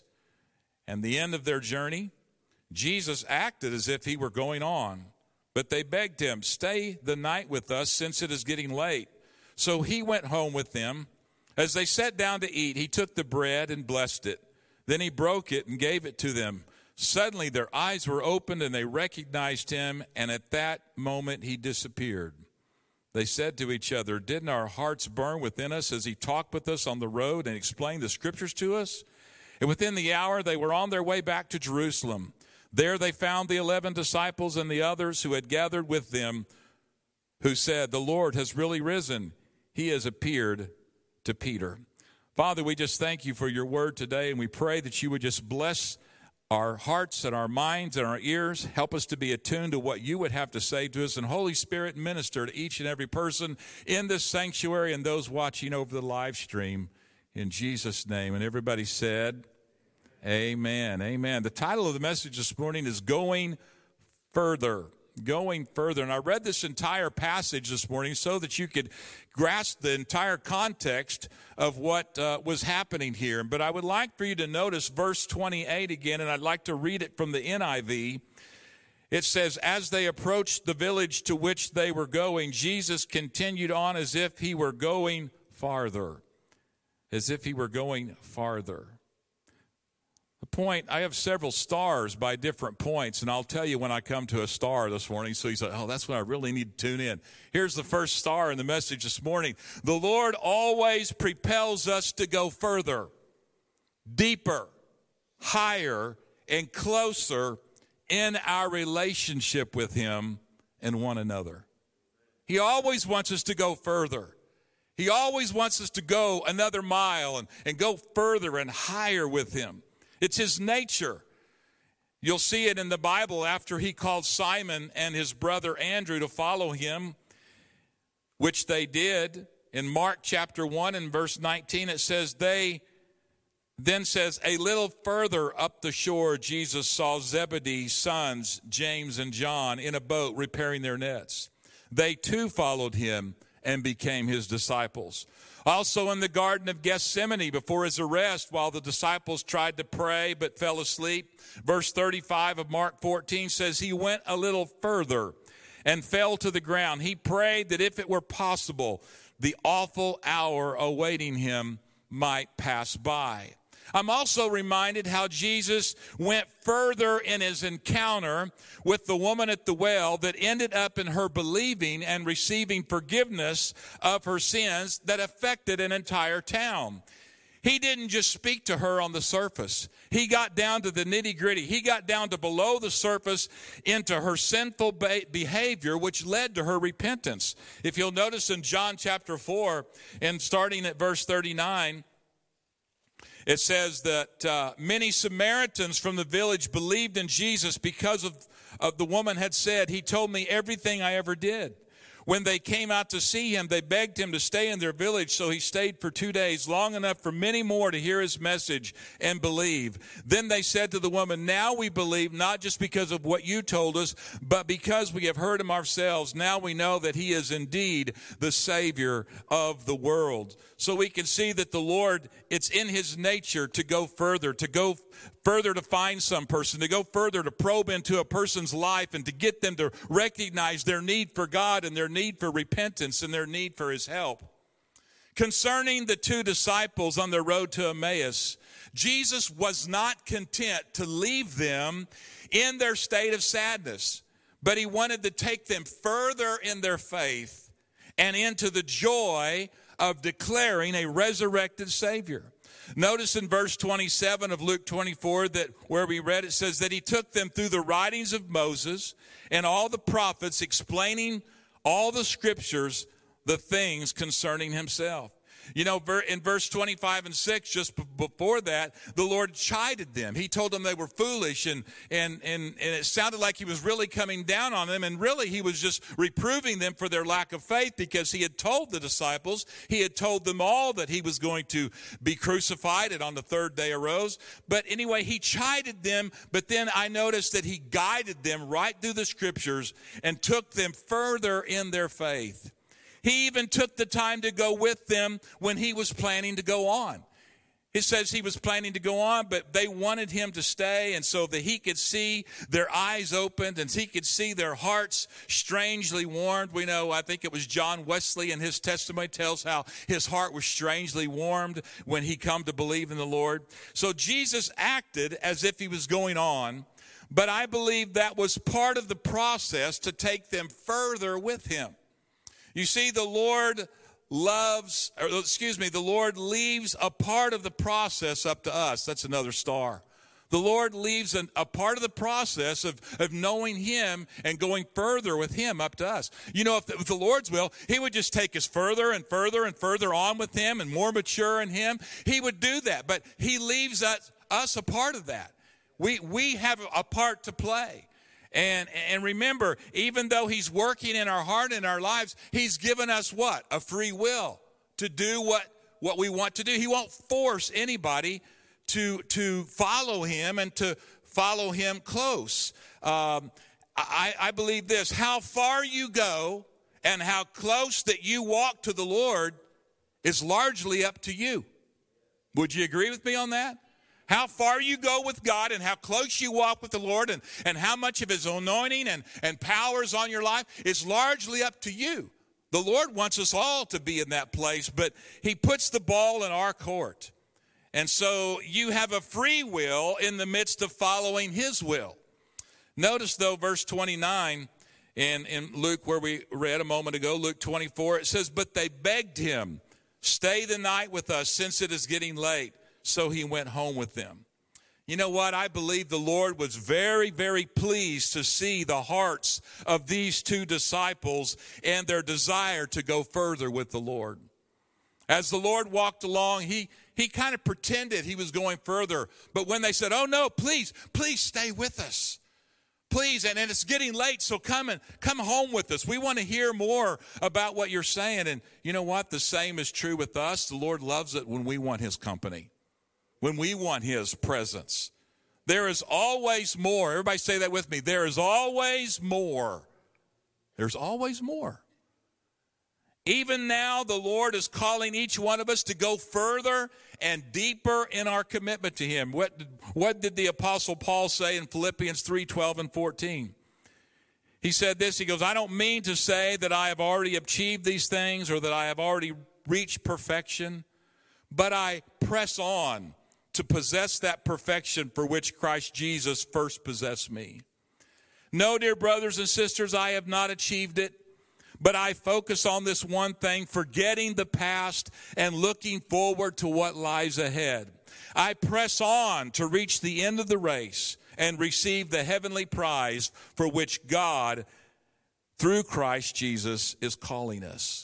and the end of their journey. Jesus acted as if he were going on, but they begged him, stay the night with us since it is getting late. So he went home with them. As they sat down to eat, he took the bread and blessed it. Then he broke it and gave it to them. Suddenly their eyes were opened and they recognized him, and at that moment he disappeared. They said to each other, didn't our hearts burn within us as he talked with us on the road and explained the scriptures to us? And within the hour they were on their way back to Jerusalem. There they found the eleven disciples and the others who had gathered with them, who said, the Lord has really risen. He has appeared to Peter. Father, we just thank you for your word today, and we pray that you would just bless our hearts and our minds and our ears. Help us to be attuned to what you would have to say to us. And Holy Spirit, minister to each and every person in this sanctuary and those watching over the live stream. In Jesus' name. And everybody said, amen. Amen. The title of the message this morning is Going Further. Going further. And I read this entire passage this morning so that you could grasp the entire context of what uh, was happening here. But I would like for you to notice verse twenty-eight again, and I'd like to read it from the N I V. It says, as they approached the village to which they were going, Jesus continued on as if he were going farther. As if he were going farther. The point, I have several stars by different points, and I'll tell you when I come to a star this morning. So you say, oh, that's when I really need to tune in. Here's the first star in the message this morning. The Lord always propels us to go further, deeper, higher, and closer in our relationship with him and one another. He always wants us to go further. He always wants us to go another mile and, and go further and higher with him. It's his nature. You'll see it in the Bible after he called Simon and his brother Andrew to follow him, which they did. In Mark chapter one and verse nineteen, it says, they then says, a little further up the shore, Jesus saw Zebedee's sons, James and John, in a boat repairing their nets. They too followed him and became his disciples. Also in the Garden of Gethsemane before his arrest, while the disciples tried to pray but fell asleep, verse thirty-five of Mark fourteen says he went a little further and fell to the ground. He prayed that if it were possible, the awful hour awaiting him might pass by. I'm also reminded how Jesus went further in his encounter with the woman at the well that ended up in her believing and receiving forgiveness of her sins that affected an entire town. He didn't just speak to her on the surface. He got down to the nitty-gritty. He got down to below the surface into her sinful behavior, which led to her repentance. If you'll notice in John chapter four, and starting at verse thirty-nine, it says that uh, many Samaritans from the village believed in Jesus because of, of the woman had said, "He told me everything I ever did." When they came out to see him, they begged him to stay in their village, so he stayed for two days, long enough for many more to hear his message and believe. Then they said to the woman, "Now we believe, not just because of what you told us, but because we have heard him ourselves. Now we know that he is indeed the Savior of the world." So we can see that the Lord, it's in his nature to go further, to go further to find some person, to go further to probe into a person's life and to get them to recognize their need for God and their need for repentance and their need for his help. Concerning the two disciples on their road to Emmaus, Jesus was not content to leave them in their state of sadness, but he wanted to take them further in their faith and into the joy of declaring a resurrected Savior. Notice in verse twenty-seven of Luke twenty-four, that where we read, it says that he took them through the writings of Moses and all the prophets, explaining all the scriptures, the things concerning himself. You know, in verse twenty-five and six, just before that, the Lord chided them. He told them they were foolish, and, and, and, and it sounded like he was really coming down on them. And really, he was just reproving them for their lack of faith, because he had told the disciples, he had told them all that he was going to be crucified and on the third day arose. But anyway, he chided them, but then I noticed that he guided them right through the scriptures and took them further in their faith. He even took the time to go with them when he was planning to go on. It says he was planning to go on, but they wanted him to stay, and so that he could see their eyes opened and he could see their hearts strangely warmed. We know, I think it was John Wesley in his testimony tells how his heart was strangely warmed when he come to believe in the Lord. So Jesus acted as if he was going on, but I believe that was part of the process to take them further with him. You see, the Lord loves, or excuse me, the Lord leaves a part of the process up to us. That's another star. The Lord leaves an, a part of the process of, of knowing him and going further with him up to us. You know, if the, with the Lord's will, he would just take us further and further and further on with him and more mature in him. He would do that, but he leaves us, us a part of that. We, we have a part to play. And and remember, even though he's working in our heart and our lives, he's given us what? A free will to do what, what we want to do. He won't force anybody to, to follow him and to follow him close. Um, I, I believe this: how far you go and how close that you walk to the Lord is largely up to you. Would you agree with me on that? How far you go with God and how close you walk with the Lord and, and how much of his anointing and, and power is on your life is largely up to you. The Lord wants us all to be in that place, but he puts the ball in our court. And so you have a free will in the midst of following his will. Notice, though, verse twenty-nine in, in Luke, where we read a moment ago, Luke twenty-four, it says, "But they begged him, 'Stay the night with us, since it is getting late.' So he went home with them." You know what? I believe the Lord was very, very pleased to see the hearts of these two disciples and their desire to go further with the Lord. As the Lord walked along, he, he kind of pretended he was going further. But when they said, "Oh, no, please, please stay with us. Please, and, and it's getting late, so come and come home with us. We want to hear more about what you're saying." And you know what? The same is true with us. The Lord loves it when we want his company, when we want his presence. There is always more. Everybody say that with me. There is always more. There's always more. Even now, the Lord is calling each one of us to go further and deeper in our commitment to him. What did, what did the Apostle Paul say in Philippians three, twelve and fourteen? He said this, he goes, "I don't mean to say that I have already achieved these things or that I have already reached perfection, but I press on to possess that perfection for which Christ Jesus first possessed me. No, dear brothers and sisters, I have not achieved it, But I focus on this one thing, forgetting the past and looking forward to what lies ahead. I press on to reach the end of the race and receive the heavenly prize for which God, through Christ Jesus, is calling us.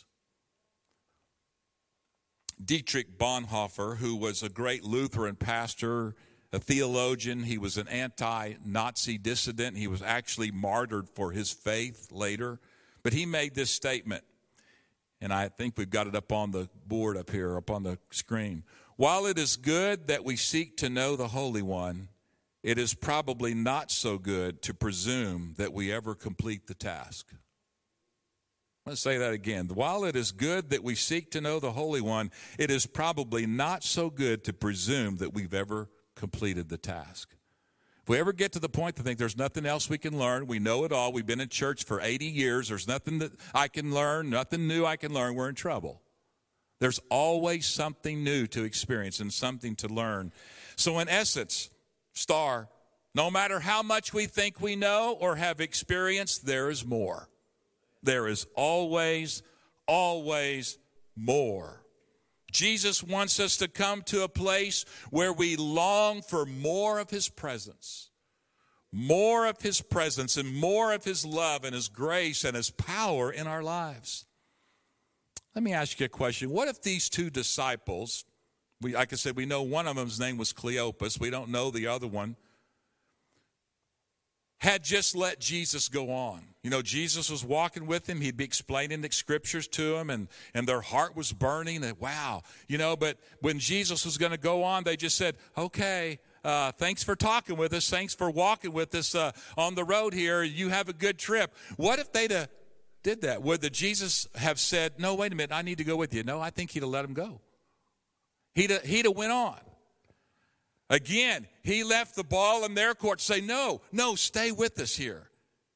Dietrich Bonhoeffer, who was a great Lutheran pastor, a theologian, he was an anti-Nazi dissident. He was actually martyred for his faith later. But he made this statement, and I think we've got it up on the board up here, up on the screen. While it is good that we seek to know the Holy One, it is probably not so good to presume that we ever complete the task. Let's say that again. While it is good that we seek to know the Holy One, it is probably not so good to presume that we've ever completed the task. If we ever get to the point to think there's nothing else we can learn, we know it all, we've been in church for eighty years, there's nothing that I can learn, nothing new I can learn, we're in trouble. There's always something new to experience and something to learn. So in essence, Star, no matter how much we think we know or have experienced, there is more. There is always, always more. Jesus wants us to come to a place where we long for more of his presence, more of his presence and more of his love and his grace and his power in our lives. Let me ask you a question. What if these two disciples, we, like I said, we know one of them's name was Cleopas. We don't know the other one. Had just let Jesus go on. You know, Jesus was walking with him. He'd be explaining the scriptures to them, and, and their heart was burning. And wow, you know, but when Jesus was going to go on, they just said, okay, uh, thanks for talking with us. Thanks for walking with us uh, on the road here. You have a good trip. What if they'd have did that? Would the Jesus have said, no, wait a minute, I need to go with you? No, I think he'd have let him go. He'd have, he'd have went on. Again, he left the ball in their court to say, no, no, stay with us here.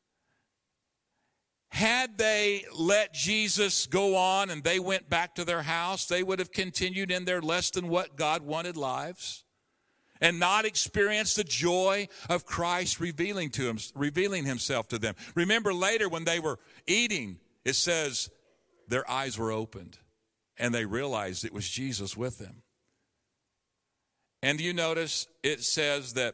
Had they let Jesus go on and they went back to their house, they would have continued in their less than what God wanted lives and not experienced the joy of Christ revealing to him, revealing himself to them. Remember later when they were eating, it says their eyes were opened and they realized it was Jesus with them. And you notice it says that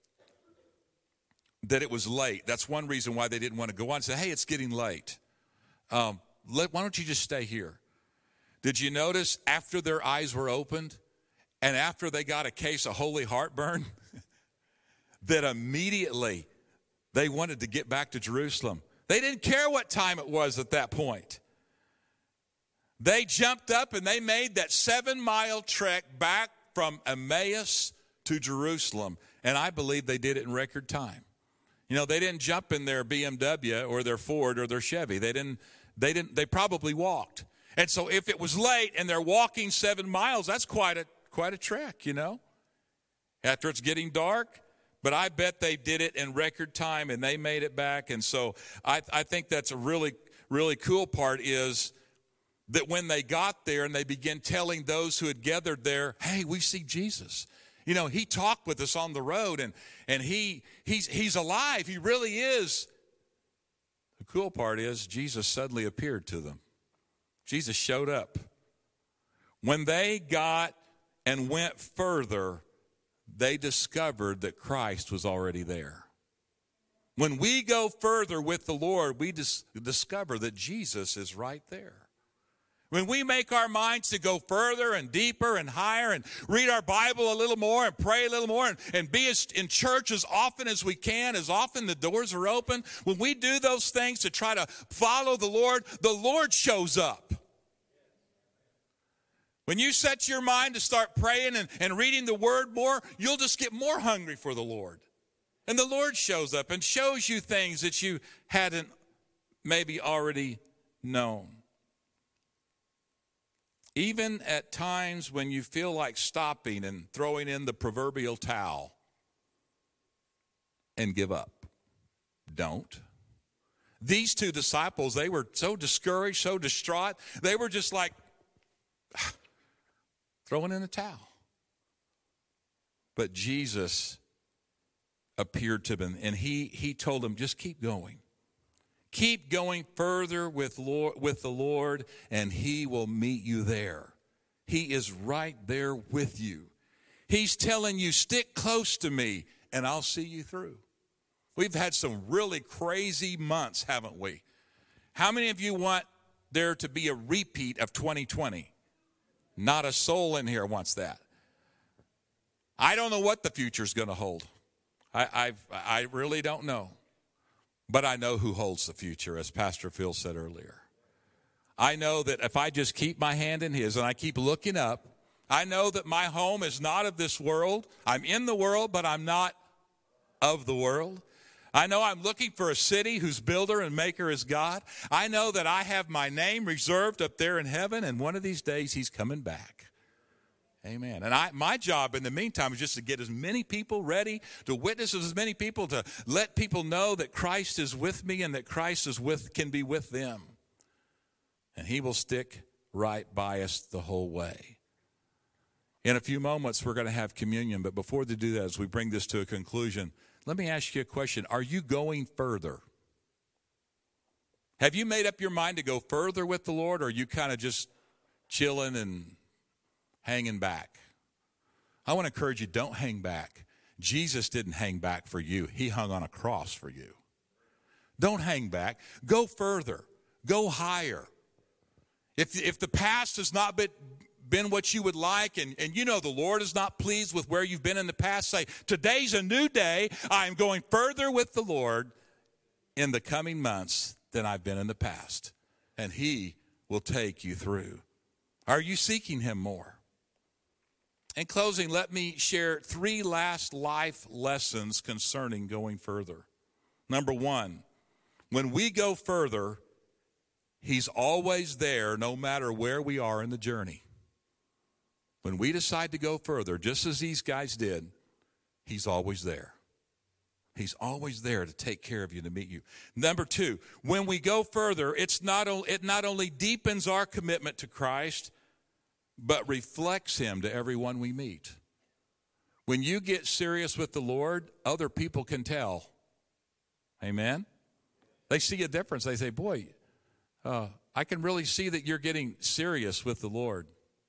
that it was late. That's one reason why they didn't want to go on. Say, hey, it's getting late. Um, let, why don't you just stay here? Did you notice after their eyes were opened and after they got a case of holy heartburn, that immediately they wanted to get back to Jerusalem? They didn't care what time it was at that point. They jumped up and they made that seven-mile trek back from Emmaus to Jerusalem. And I believe they did it in record time. You know, they didn't jump in their B M W or their Ford or their Chevy. They didn't, they didn't, they probably walked. And so if it was late and they're walking seven miles, that's quite a, quite a trek, you know, after it's getting dark. But I bet they did it in record time and they made it back. And so I, I think that's a really, really cool part is that when they got there and they began telling those who had gathered there, hey, we see Jesus. You know, he talked with us on the road, and, and he he's he's alive. He really is. The cool part is Jesus suddenly appeared to them. Jesus showed up. When they got and went further, they discovered that Christ was already there. When we go further with the Lord, we dis- discover that Jesus is right there. When we make our minds to go further and deeper and higher and read our Bible a little more and pray a little more and, and be as, in church as often as we can, as often the doors are open, when we do those things to try to follow the Lord, the Lord shows up. When you set your mind to start praying and, and reading the Word more, you'll just get more hungry for the Lord. And the Lord shows up and shows you things that you hadn't maybe already known. Even at times when you feel like stopping and throwing in the proverbial towel and give up, don't. These two disciples, they were so discouraged, so distraught, they were just like throwing in the towel. But Jesus appeared to them, and he, he told them, just keep going. Keep going further with Lord, with the Lord, and he will meet you there. He is right there with you. He's telling you, stick close to me, and I'll see you through. We've had some really crazy months, haven't we? How many of you want there to be a repeat of twenty twenty? Not a soul in here wants that. I don't know what the future's going to hold. I I've, I really don't know. But I know who holds the future, as Pastor Phil said earlier. I know that if I just keep my hand in his and I keep looking up, I know that my home is not of this world. I'm in the world, but I'm not of the world. I know I'm looking for a city whose builder and maker is God. I know that I have my name reserved up there in heaven, and one of these days he's coming back. Amen. And I, my job in the meantime is just to get as many people ready, to witness as many people, to let people know that Christ is with me and that Christ is with can be with them. And he will stick right by us the whole way. In a few moments, we're going to have communion. But before they do that, as we bring this to a conclusion, let me ask you a question. Are you going further? Have you made up your mind to go further with the Lord, or are you kind of just chilling and hanging back? I want to encourage you, don't hang back. Jesus didn't hang back for you. He hung on a cross for you. Don't hang back. Go further. Go higher. If, if the past has not been, been what you would like, and, and you know the Lord is not pleased with where you've been in the past, say, today's a new day. I am going further with the Lord in the coming months than I've been in the past. And he will take you through. Are you seeking him more? In closing, let me share three last life lessons concerning going further. Number one, when we go further, he's always there no matter where we are in the journey. When we decide to go further, just as these guys did, he's always there. He's always there to take care of you, to meet you. Number two, when we go further, it's not it not only deepens our commitment to Christ, but reflects him to everyone we meet. When you get serious with the Lord, other people can tell. Amen? They see a difference. They say, boy, uh, I can really see that you're getting serious with the Lord.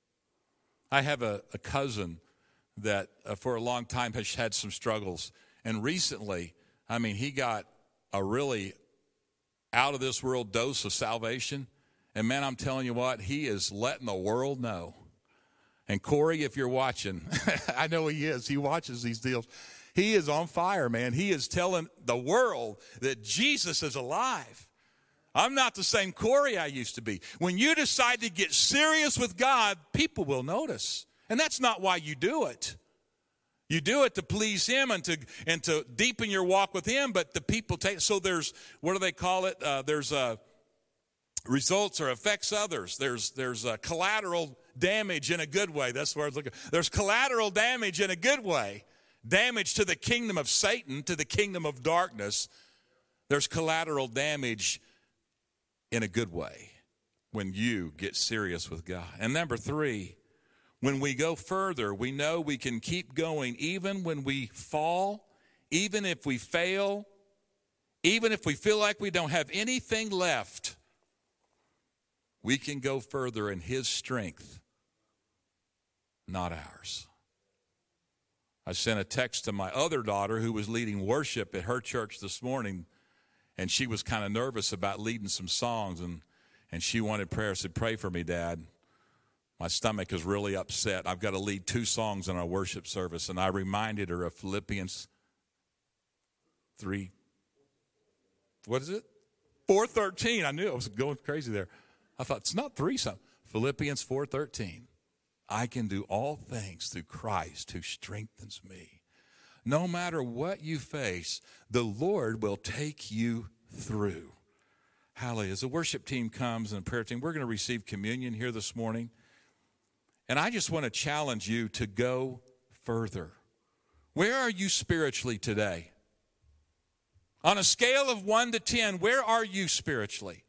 I have a, a cousin that uh, for a long time has had some struggles. And recently, I mean, he got a really out-of-this-world dose of salvation. And, man, I'm telling you what, he is letting the world know. And, Corey, if you're watching, I know he is. He watches these deals. He is on fire, man. He is telling the world that Jesus is alive. I'm not the same Corey I used to be. When you decide to get serious with God, people will notice. And that's not why you do it. You do it to please him and to and to deepen your walk with him, but the people take, so there's, what do they call it? Uh, there's uh, results or affects others. There's there's uh, collateral damage in a good way. That's where I was looking. There's collateral damage in a good way. Damage to the kingdom of Satan, to the kingdom of darkness. There's collateral damage in a good way when you get serious with God. And number three, when we go further, we know we can keep going even when we fall, even if we fail, even if we feel like we don't have anything left. We can go further in his strength, not ours. I sent a text to my other daughter who was leading worship at her church this morning, and she was kind of nervous about leading some songs, and, and she wanted prayer. I said, pray for me, Dad. My stomach is really upset. I've got to lead two songs in our worship service. And I reminded her of Philippians three. What is it? four thirteen. I knew I was going crazy there. I thought, it's not three something. Philippians four thirteen. I can do all things through Christ who strengthens me. No matter what you face, the Lord will take you through. Hallelujah. As the worship team comes and the prayer team, we're going to receive communion here this morning. And I just want to challenge you to go further. Where are you spiritually today? On a scale of one to ten, where are you spiritually?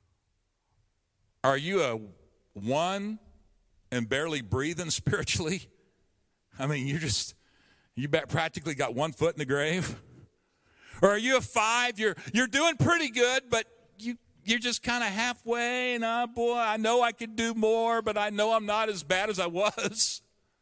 Are you a one and barely breathing spiritually? I mean, you're just, you practically got one foot in the grave. Or are you a five? You're, you're doing pretty good, but you, you're just kind of halfway, and oh boy, I know I could do more, but I know I'm not as bad as I was.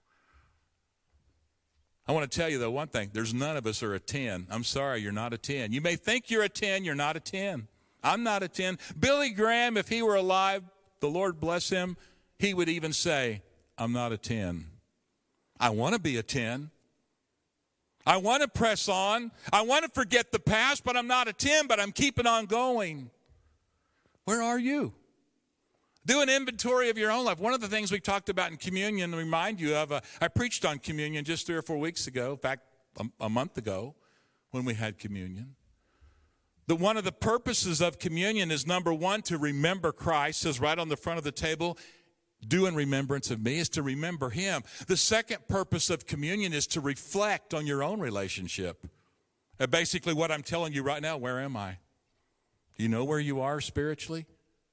I want to tell you, though, one thing. There's none of us are a ten. I'm sorry, you're not a ten. You may think you're a ten, you're not a ten. I'm not a ten. Billy Graham, if he were alive, the Lord bless him, he would even say, I'm not a ten. I want to be a ten. I want to press on. I want to forget the past, but I'm not a ten, but I'm keeping on going. Where are you? Do an inventory of your own life. One of the things we talked about in communion, remind you of, uh, I preached on communion just three or four weeks ago, in fact, a, a month ago when we had communion. That one of the purposes of communion is, number one, to remember Christ, says right on the front of the table, do in remembrance of me, is to remember him. The second purpose of communion is to reflect on your own relationship. And basically what I'm telling you right now, where am I? Do you know where you are spiritually?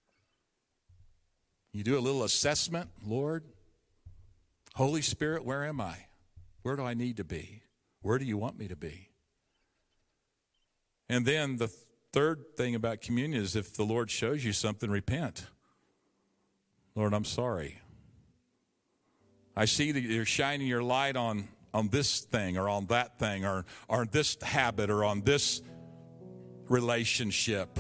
You do a little assessment, Lord, Holy Spirit, where am I? Where do I need to be? Where do you want me to be? And then the third thing about communion is if the Lord shows you something, repent. Lord, I'm sorry. I see that you're shining your light on, on this thing or on that thing or, or this habit or on this relationship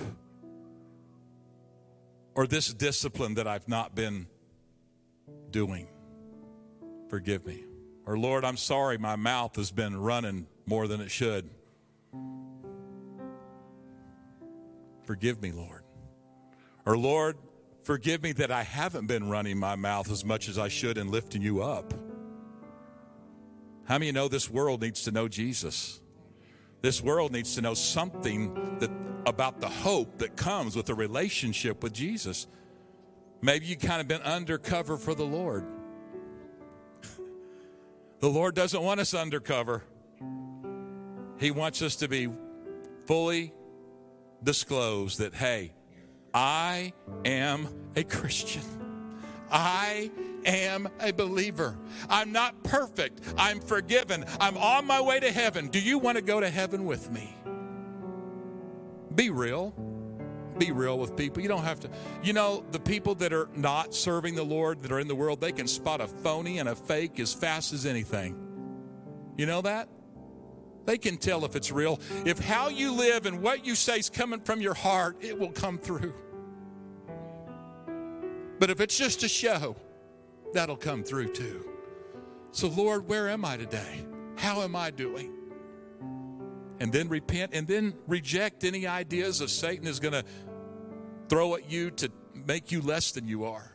or this discipline that I've not been doing. Forgive me. Or Lord, I'm sorry my mouth has been running more than it should. Forgive me, Lord. Or Lord, forgive me that I haven't been running my mouth as much as I should and lifting you up. How many of you know this world needs to know Jesus? This world needs to know something that about the hope that comes with a relationship with Jesus. Maybe you kind of been undercover for the Lord. The Lord doesn't want us undercover. He wants us to be fully disclosed that, hey, I am a Christian. I am a believer. I'm not perfect. I'm forgiven. I'm on my way to heaven. Do you want to go to heaven with me? Be real. Be real with people. You don't have to. You know, the people that are not serving the Lord, that are in the world, they can spot a phony and a fake as fast as anything. You know that? They can tell if it's real. If how you live and what you say is coming from your heart, it will come through. But if it's just a show, that'll come through too. So Lord, where am I today? How am I doing? And then repent and then reject any ideas of Satan is going to throw at you to make you less than you are.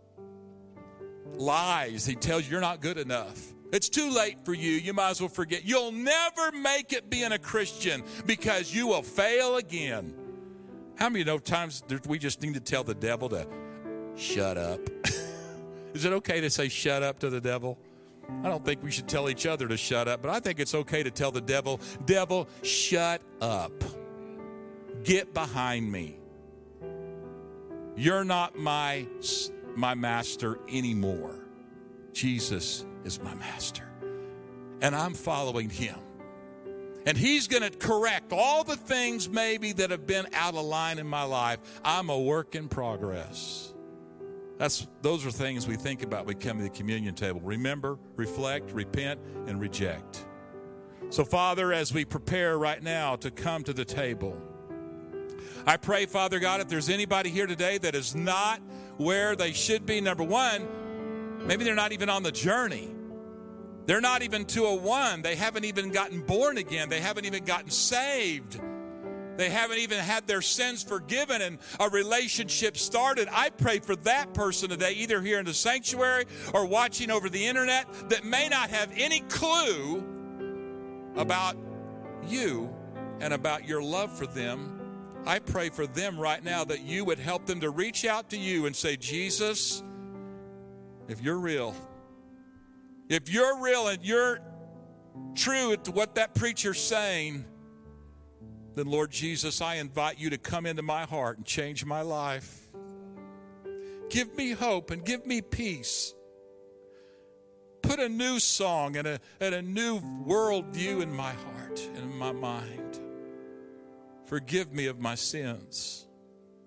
Lies. He tells you you're not good enough. It's too late for you. You might as well forget. You'll never make it being a Christian because you will fail again. How many know times we just need to tell the devil to shut up? Is it okay to say shut up to the devil? I don't think we should tell each other to shut up, but I think it's okay to tell the devil, devil, shut up. Get behind me. You're not my, my master anymore. Jesus is my master. And I'm following him. And he's going to correct all the things maybe that have been out of line in my life. I'm a work in progress. That's, those are things we think about when we come to the communion table. Remember, reflect, repent, and reject. So, Father, as we prepare right now to come to the table, I pray, Father God, if there's anybody here today that is not where they should be, number one, maybe they're not even on the journey. They're not even two oh one. They haven't even gotten born again. They haven't even gotten saved. They haven't even had their sins forgiven and a relationship started. I pray for that person today, either here in the sanctuary or watching over the internet, that may not have any clue about you and about your love for them. I pray for them right now that you would help them to reach out to you and say, Jesus, if you're real, if you're real and you're true to what that preacher's saying, then, Lord Jesus, I invite you to come into my heart and change my life. Give me hope and give me peace. Put a new song and a, and a new worldview in my heart and in my mind. Forgive me of my sins.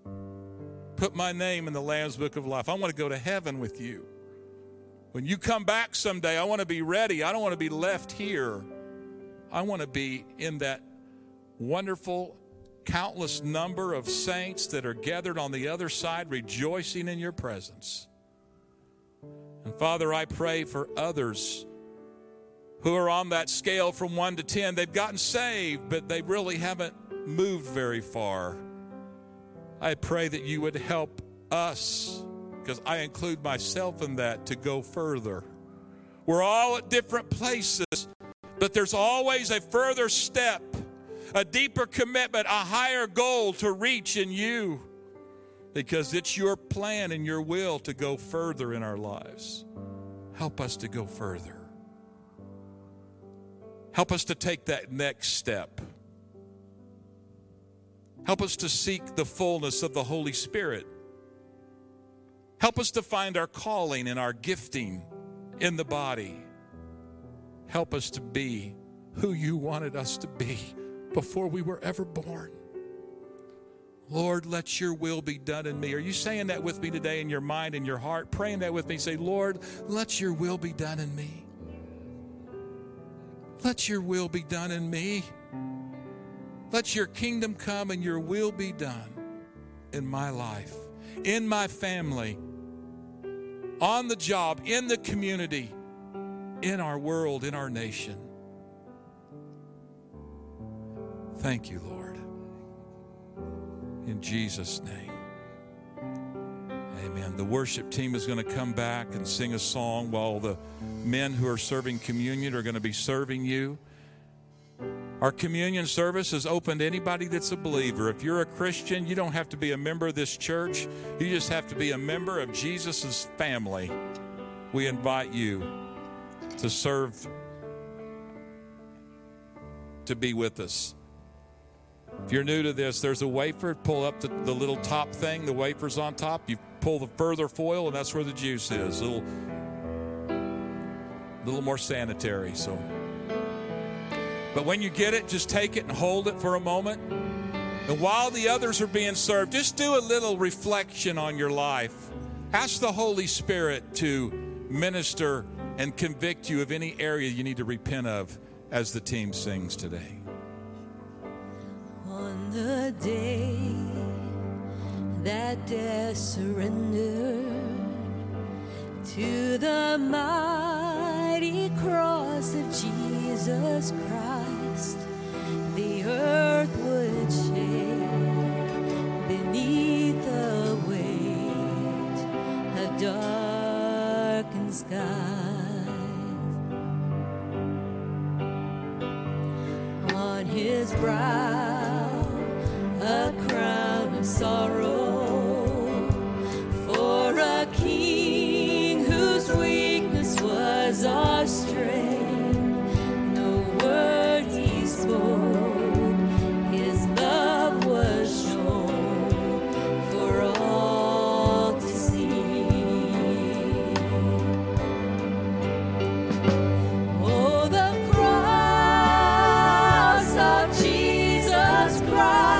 Put my name in the Lamb's Book of Life. I want to go to heaven with you. When you come back someday, I want to be ready. I don't want to be left here. I want to be in that wonderful, countless number of saints that are gathered on the other side, rejoicing in your presence. And Father, I pray for others who are on that scale from one to ten. They've gotten saved, but they really haven't moved very far. I pray that you would help us, because I include myself in that, to go further. We're all at different places, but there's always a further step, a deeper commitment, a higher goal to reach in you, because it's your plan and your will to go further in our lives. Help us to go further. Help us to take that next step. Help us to seek the fullness of the Holy Spirit. Help us to find our calling and our gifting in the body. Help us to be who you wanted us to be before we were ever born. Lord, let your will be done in me. Are you saying that with me today in your mind and your heart? Praying that with me. Say, Lord, let your will be done in me. Let your will be done in me. Let your kingdom come and your will be done in my life, in my family, on the job, in the community, in our world, in our nation. Thank you, Lord. In Jesus' name. Amen. The worship team is going to come back and sing a song while the men who are serving communion are going to be serving you. Our communion service is open to anybody that's a believer. If you're a Christian, you don't have to be a member of this church. You just have to be a member of Jesus' family. We invite you to serve, to be with us. If you're new to this, there's a wafer. Pull up the, the little top thing. The wafer's on top. You pull the further foil, and that's where the juice is. A little, little more sanitary. So, but when you get it, just take it and hold it for a moment. And while the others are being served, just do a little reflection on your life. Ask the Holy Spirit to minister and convict you of any area you need to repent of as the team sings today. On the day that death surrendered to the mighty cross of Jesus Christ, the earth would shake beneath the weight of darkened skies. On his brow a crown of sorrow, for a king whose weakness was our strength. No words he spoke, his love was shown for all to see. Oh, the cross of Jesus Christ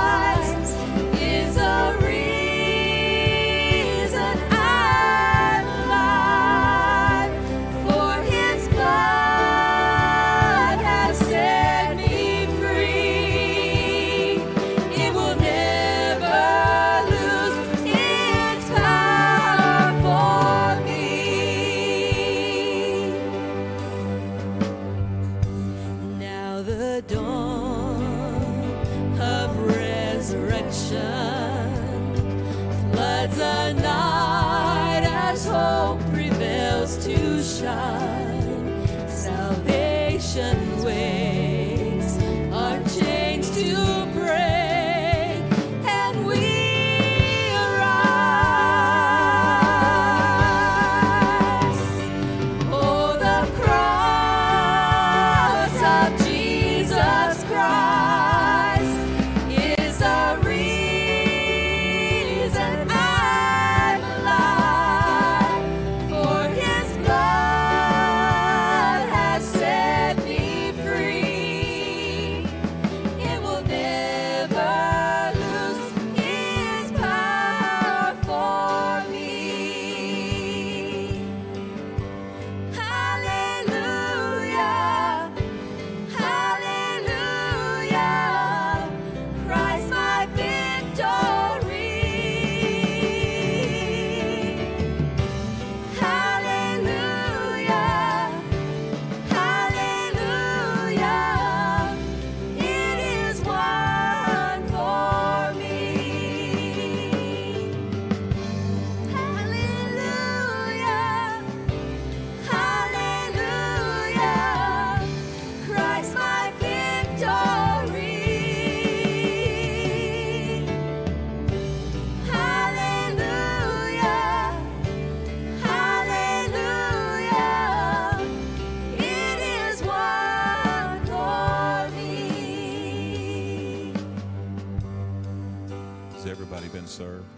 shine. Salvation waits our chains to break, and we arise. Oh, the cross of Jesus Christ is a reason I'm alive, for his blood has set me been served.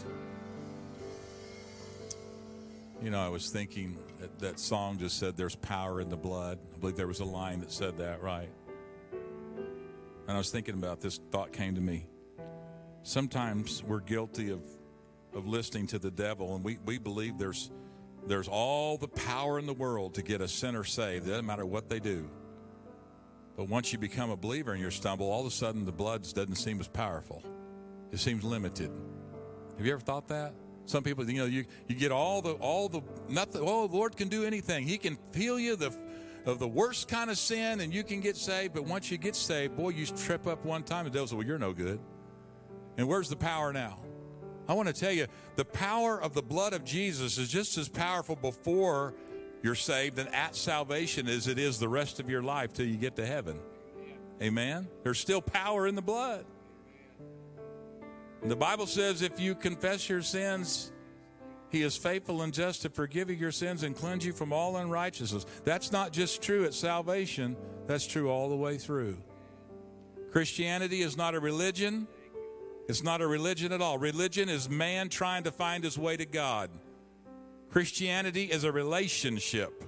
You know, I was thinking that, that song just said there's power in the blood. I believe there was a line that said that, right? And I was thinking about this, thought came to me. Sometimes we're guilty of, of listening to the devil, and we, we believe there's there's all the power in the world to get a sinner saved. It doesn't matter what they do. But once you become a believer and you stumble, all of a sudden the blood doesn't seem as powerful. It seems limited. Have you ever thought that? Some people, you know, you, you get all the, all the, nothing, oh, the Lord can do anything. He can heal you the, of the worst kind of sin and you can get saved. But once you get saved, boy, you trip up one time and the devil says, well, you're no good. And where's the power now? I want to tell you, the power of the blood of Jesus is just as powerful before you're saved and at salvation as it is the rest of your life till you get to heaven. Amen? There's still power in the blood. And the Bible says if you confess your sins, He is faithful and just to forgive you your sins and cleanse you from all unrighteousness. That's not just true at salvation. That's true all the way through. Christianity is not a religion. It's not a religion at all. Religion is man trying to find his way to God. Christianity is a relationship.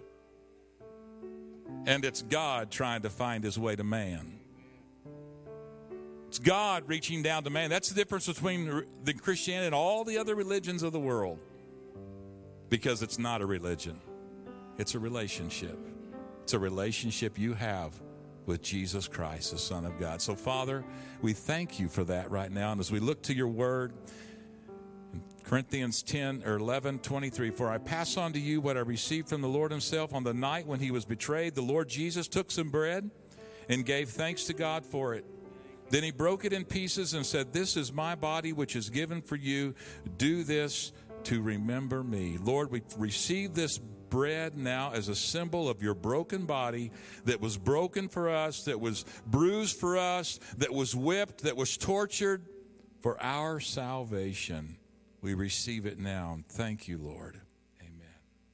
And it's God trying to find his way to man. It's God reaching down to man. That's the difference between the Christianity and all the other religions of the world. Because it's not a religion. It's a relationship. It's a relationship you have with Jesus Christ, the Son of God. So, Father, we thank you for that right now. And as we look to your word, in Corinthians ten or eleven twenty-three, for I pass on to you what I received from the Lord himself. On the night when he was betrayed, the Lord Jesus took some bread and gave thanks to God for it. Then he broke it in pieces and said, this is my body which is given for you. Do this to remember me. Lord, we receive this bread now as a symbol of your broken body that was broken for us, that was bruised for us, that was whipped, that was tortured for our salvation. We receive it now. And thank you, Lord. Amen.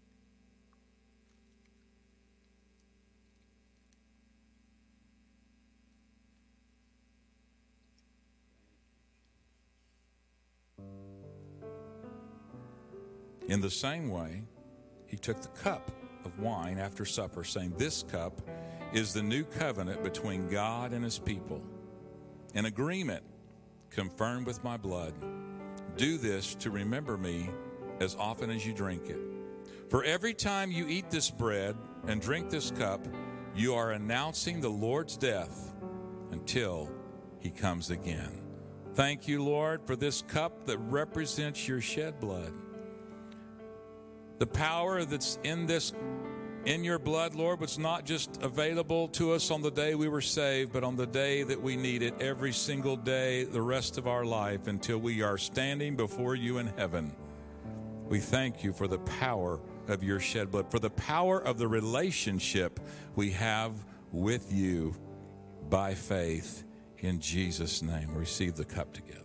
In the same way, he took the cup of wine after supper, saying, this cup is the new covenant between God and his people, an agreement confirmed with my blood. Do this to remember me as often as you drink it. For every time you eat this bread and drink this cup, you are announcing the Lord's death until he comes again. Thank you, Lord, for this cup that represents your shed blood. The power that's in this, in your blood, Lord, was not just available to us on the day we were saved, but on the day that we need it every single day, the rest of our life, until we are standing before you in heaven. We thank you for the power of your shed blood, for the power of the relationship we have with you by faith. In Jesus' name, receive the cup together.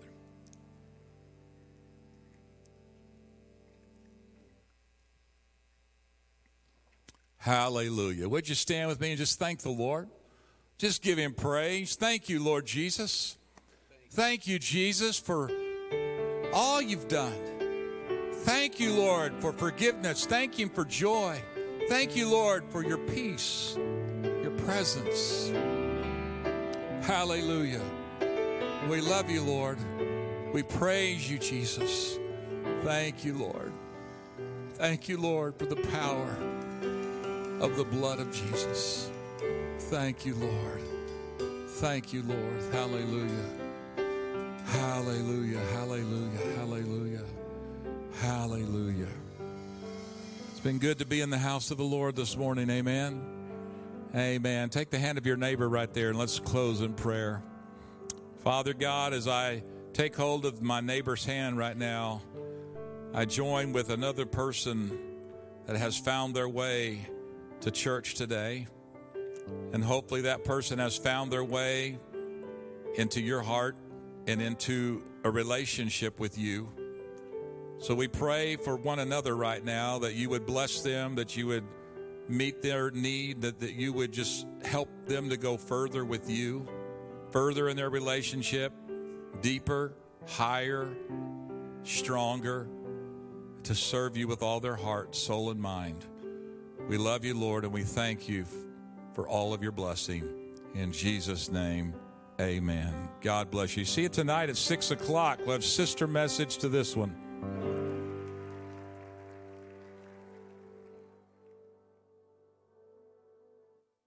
Hallelujah. Would you stand with me and just thank the Lord? Just give him praise. Thank you, Lord Jesus. Thank you, Jesus, for all you've done. Thank you, Lord, for forgiveness. Thank him for joy. Thank you, Lord, for your peace, your presence. Hallelujah. We love you, Lord. We praise you, Jesus. Thank you, Lord. Thank you, Lord, for the power of the blood of Jesus. Thank you, Lord. Thank you, Lord. Hallelujah. Hallelujah. Hallelujah. Hallelujah. Hallelujah. It's been good to be in the house of the Lord this morning. Amen. Amen. Take the hand of your neighbor right there and let's close in prayer. Father God, as I take hold of my neighbor's hand right now, I join with another person that has found their way to church today. And hopefully that person has found their way into your heart and into a relationship with you. So we pray for one another right now that you would bless them, that you would meet their need, that, that you would just help them to go further with you, further in their relationship, deeper, higher, stronger, to serve you with all their heart, soul, and mind. We love you, Lord, and we thank you for all of your blessing. In Jesus' name, amen. God bless you. See you tonight at six o'clock. We'll have sister message to this one.